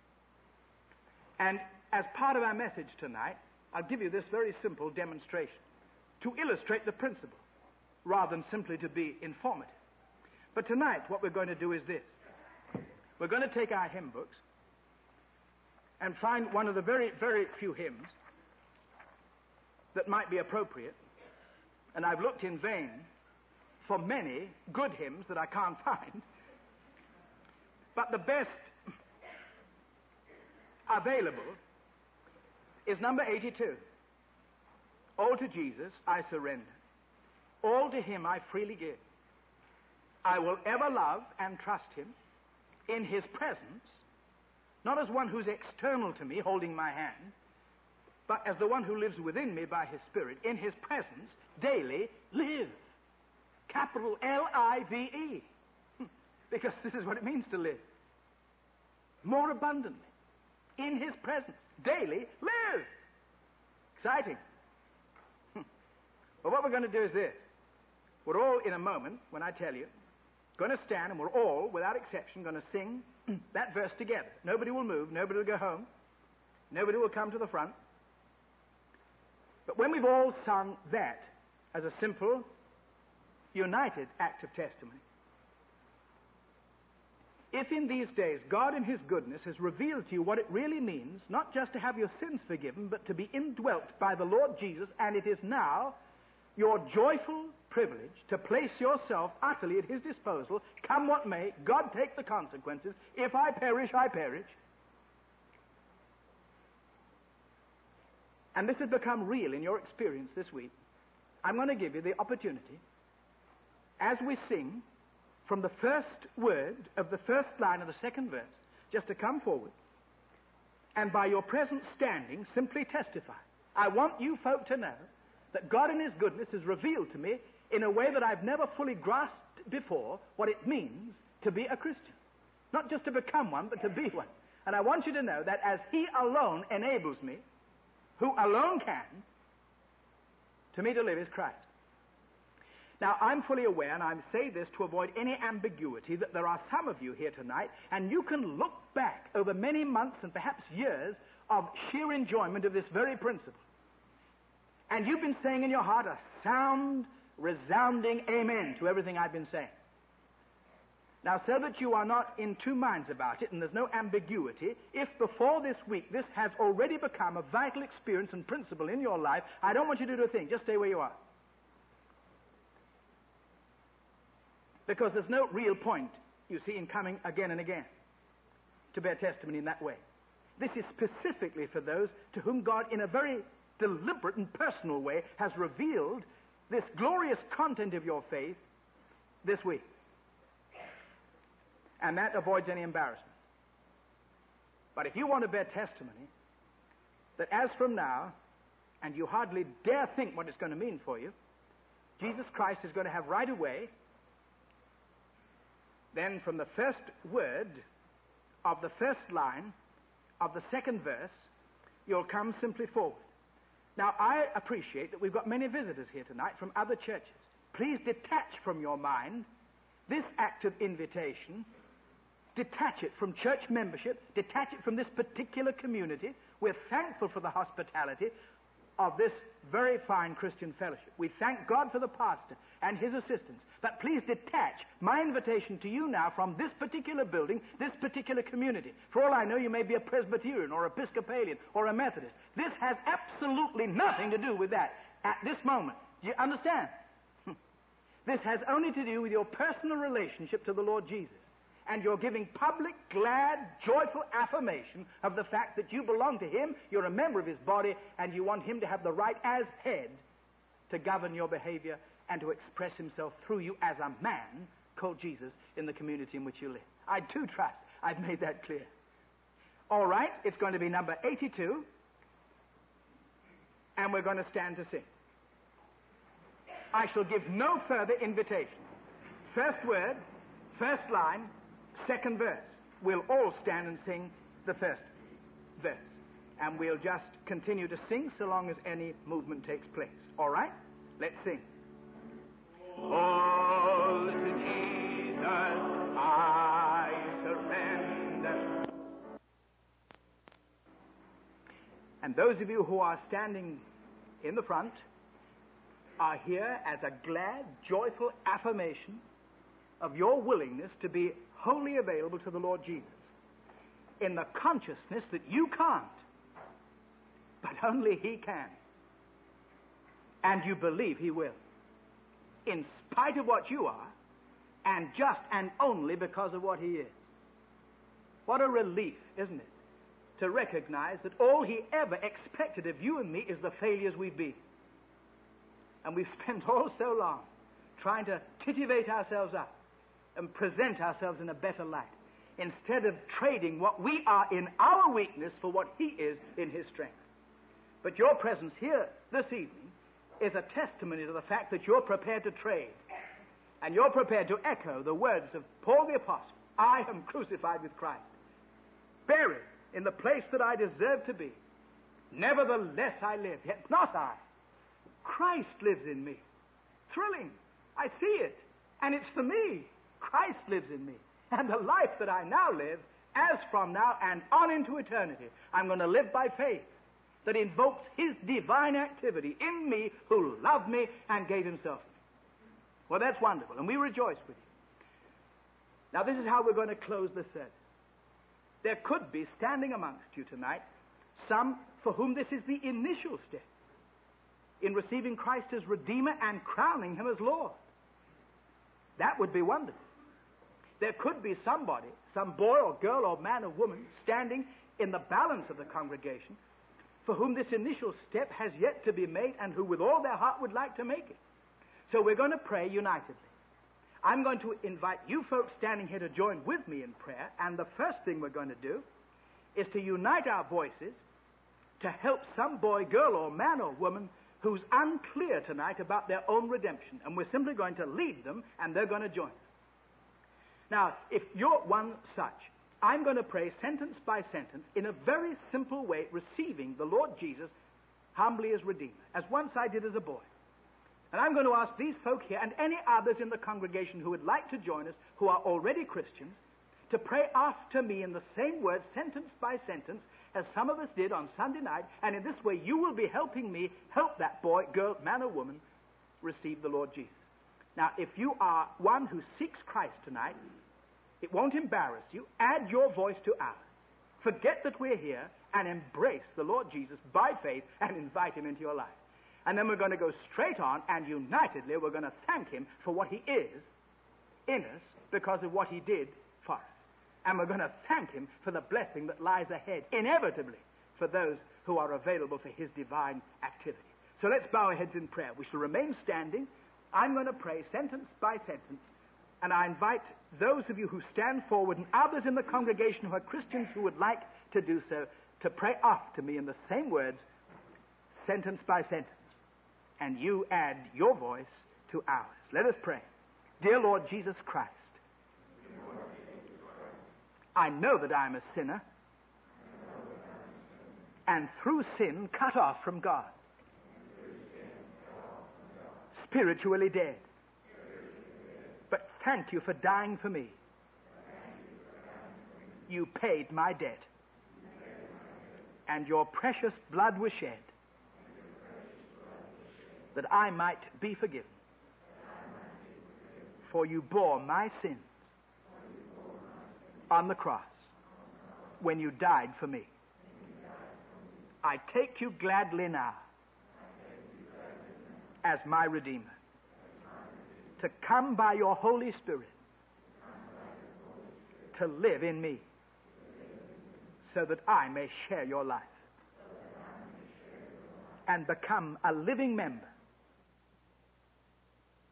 And as part of our message tonight, I'll give you this very simple demonstration to illustrate the principle rather than simply to be informative. But tonight what we're going to do is this. We're going to take our hymn books and find one of the very, very few hymns that might be appropriate. And I've looked in vain for many good hymns that I can't find. But the best available is number 82. All to Jesus I surrender. All to him I freely give. I will ever love and trust him in his presence, not as one who's external to me holding my hand, but as the one who lives within me by his Spirit. In his presence daily live. Capital L-I-V-E. Because this is what it means to live. More abundantly. In his presence daily live. Exciting. Well, what we're going to do is this. We're all, in a moment, when I tell you, going to stand, and we're all, without exception, going to sing that verse together. Nobody will move. Nobody will go home. Nobody will come to the front. But when we've all sung that as a simple, united act of testimony, if in these days God in his goodness has revealed to you what it really means, not just to have your sins forgiven, but to be indwelt by the Lord Jesus, and it is now your joyful privilege to place yourself utterly at his disposal, come what may, God take the consequences. If I perish, I perish. And this has become real in your experience this week. I'm going to give you the opportunity, as we sing, from the first word of the first line of the second verse, just to come forward and by your present standing simply testify. I want you folk to know that God in his goodness has revealed to me in a way that I've never fully grasped before what it means to be a Christian. Not just to become one, but to be one. And I want you to know that as he alone enables me, who alone can, to me to live is Christ. Now, I'm fully aware, and I say this to avoid any ambiguity, that there are some of you here tonight, and you can look back over many months and perhaps years of sheer enjoyment of this very principle. And you've been saying in your heart a sound, resounding amen to everything I've been saying. Now, so that you are not in two minds about it and there's no ambiguity, if before this week this has already become a vital experience and principle in your life, I don't want you to do a thing. Just stay where you are. Because there's no real point, you see, in coming again and again to bear testimony in that way. This is specifically for those to whom God, in a very deliberate and personal way, has revealed this glorious content of your faith this week. And that avoids any embarrassment. But if you want to bear testimony that as from now, and you hardly dare think what it's going to mean for you, Jesus Christ is going to have right away, then from the first word of the first line of the second verse, you'll come simply forward. Now, I appreciate that we've got many visitors here tonight from other churches. Please detach from your mind this act of invitation. Detach it from church membership. Detach it from this particular community. We're thankful for the hospitality of this very fine Christian fellowship. We thank God for the pastor and his assistants. But please detach my invitation to you now from this particular building, this particular community. For all I know, you may be a Presbyterian or Episcopalian or a Methodist. This has absolutely nothing to do with that at this moment. Do you understand? This has only to do with your personal relationship to the Lord Jesus. And you're giving public, glad, joyful affirmation of the fact that you belong to him, you're a member of his body, and you want him to have the right as head to govern your behavior and to express himself through you as a man called Jesus in the community in which you live. I do trust I've made that clear. All right, it's going to be number 82, and we're going to stand to sing. I shall give no further invitation. First word, first line, second verse. We'll all stand and sing the first verse. And we'll just continue to sing so long as any movement takes place. All right? Let's sing. All to Jesus I surrender. And those of you who are standing in the front are here as a glad, joyful affirmation of your willingness to be wholly available to the Lord Jesus, in the consciousness that you can't, but only he can. And you believe he will, in spite of what you are, and just and only because of what he is. What a relief, isn't it, to recognize that all he ever expected of you and me is the failures we've been. And we've spent all so long trying to titivate ourselves up and present ourselves in a better light, instead of trading what we are in our weakness for what he is in his strength. But your presence here this evening is a testimony to the fact that you're prepared to trade, and you're prepared to echo the words of Paul the Apostle, I am crucified with Christ, buried in the place that I deserve to be. Nevertheless I live, yet not I. Christ lives in me. Thrilling. I see it, and it's for me. Christ lives in me. And the life that I now live, as from now and on into eternity, I'm going to live by faith that invokes his divine activity in me who loved me and gave himself for me. Well, that's wonderful, and we rejoice with you. Now, this is how we're going to close the service. There could be standing amongst you tonight some for whom this is the initial step in receiving Christ as Redeemer and crowning him as Lord. That would be wonderful. There could be somebody, some boy or girl or man or woman, standing in the balance of the congregation for whom this initial step has yet to be made and who with all their heart would like to make it. So we're going to pray unitedly. I'm going to invite you folks standing here to join with me in prayer, and the first thing we're going to do is to unite our voices to help some boy, girl, or man or woman who's unclear tonight about their own redemption. And we're simply going to lead them, and they're going to join us. Now, if you're one such, I'm going to pray sentence by sentence in a very simple way, receiving the Lord Jesus humbly as Redeemer, as once I did as a boy. And I'm going to ask these folk here and any others in the congregation who would like to join us, who are already Christians, to pray after me in the same words, sentence by sentence, as some of us did on Sunday night. And in this way, you will be helping me help that boy, girl, man or woman receive the Lord Jesus. Now, if you are one who seeks Christ tonight, it won't embarrass you. Add your voice to ours. Forget that we're here and embrace the Lord Jesus by faith and invite him into your life. And then we're going to go straight on, and unitedly we're going to thank him for what he is in us because of what he did for us. And we're going to thank him for the blessing that lies ahead, inevitably, for those who are available for his divine activity. So let's bow our heads in prayer. We shall remain standing. I'm going to pray sentence by sentence, and I invite those of you who stand forward and others in the congregation who are Christians who would like to do so to pray after me in the same words, sentence by sentence. And you add your voice to ours. Let us pray. Dear Lord Jesus Christ, I know that I'm a sinner and through sin cut off from God, spiritually dead. But thank you for dying for me. You paid my debt, and your precious blood was shed that I might be forgiven. For you bore my sins on the cross when you died for me. I take you gladly now as my Redeemer, to come by your Holy Spirit to live in me so that I may share your life and become a living member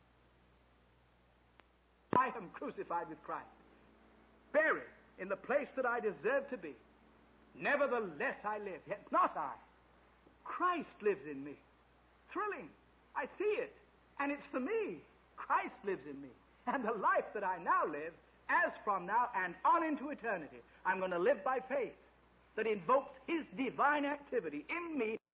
I am crucified with Christ, buried in the place that I deserve to be. Nevertheless I live, yet not I. Christ lives in me. Thrilling. I see it. And it's for me. Christ lives in me. And the life that I now live, as from now and on into eternity, I'm going to live by faith that invokes his divine activity in me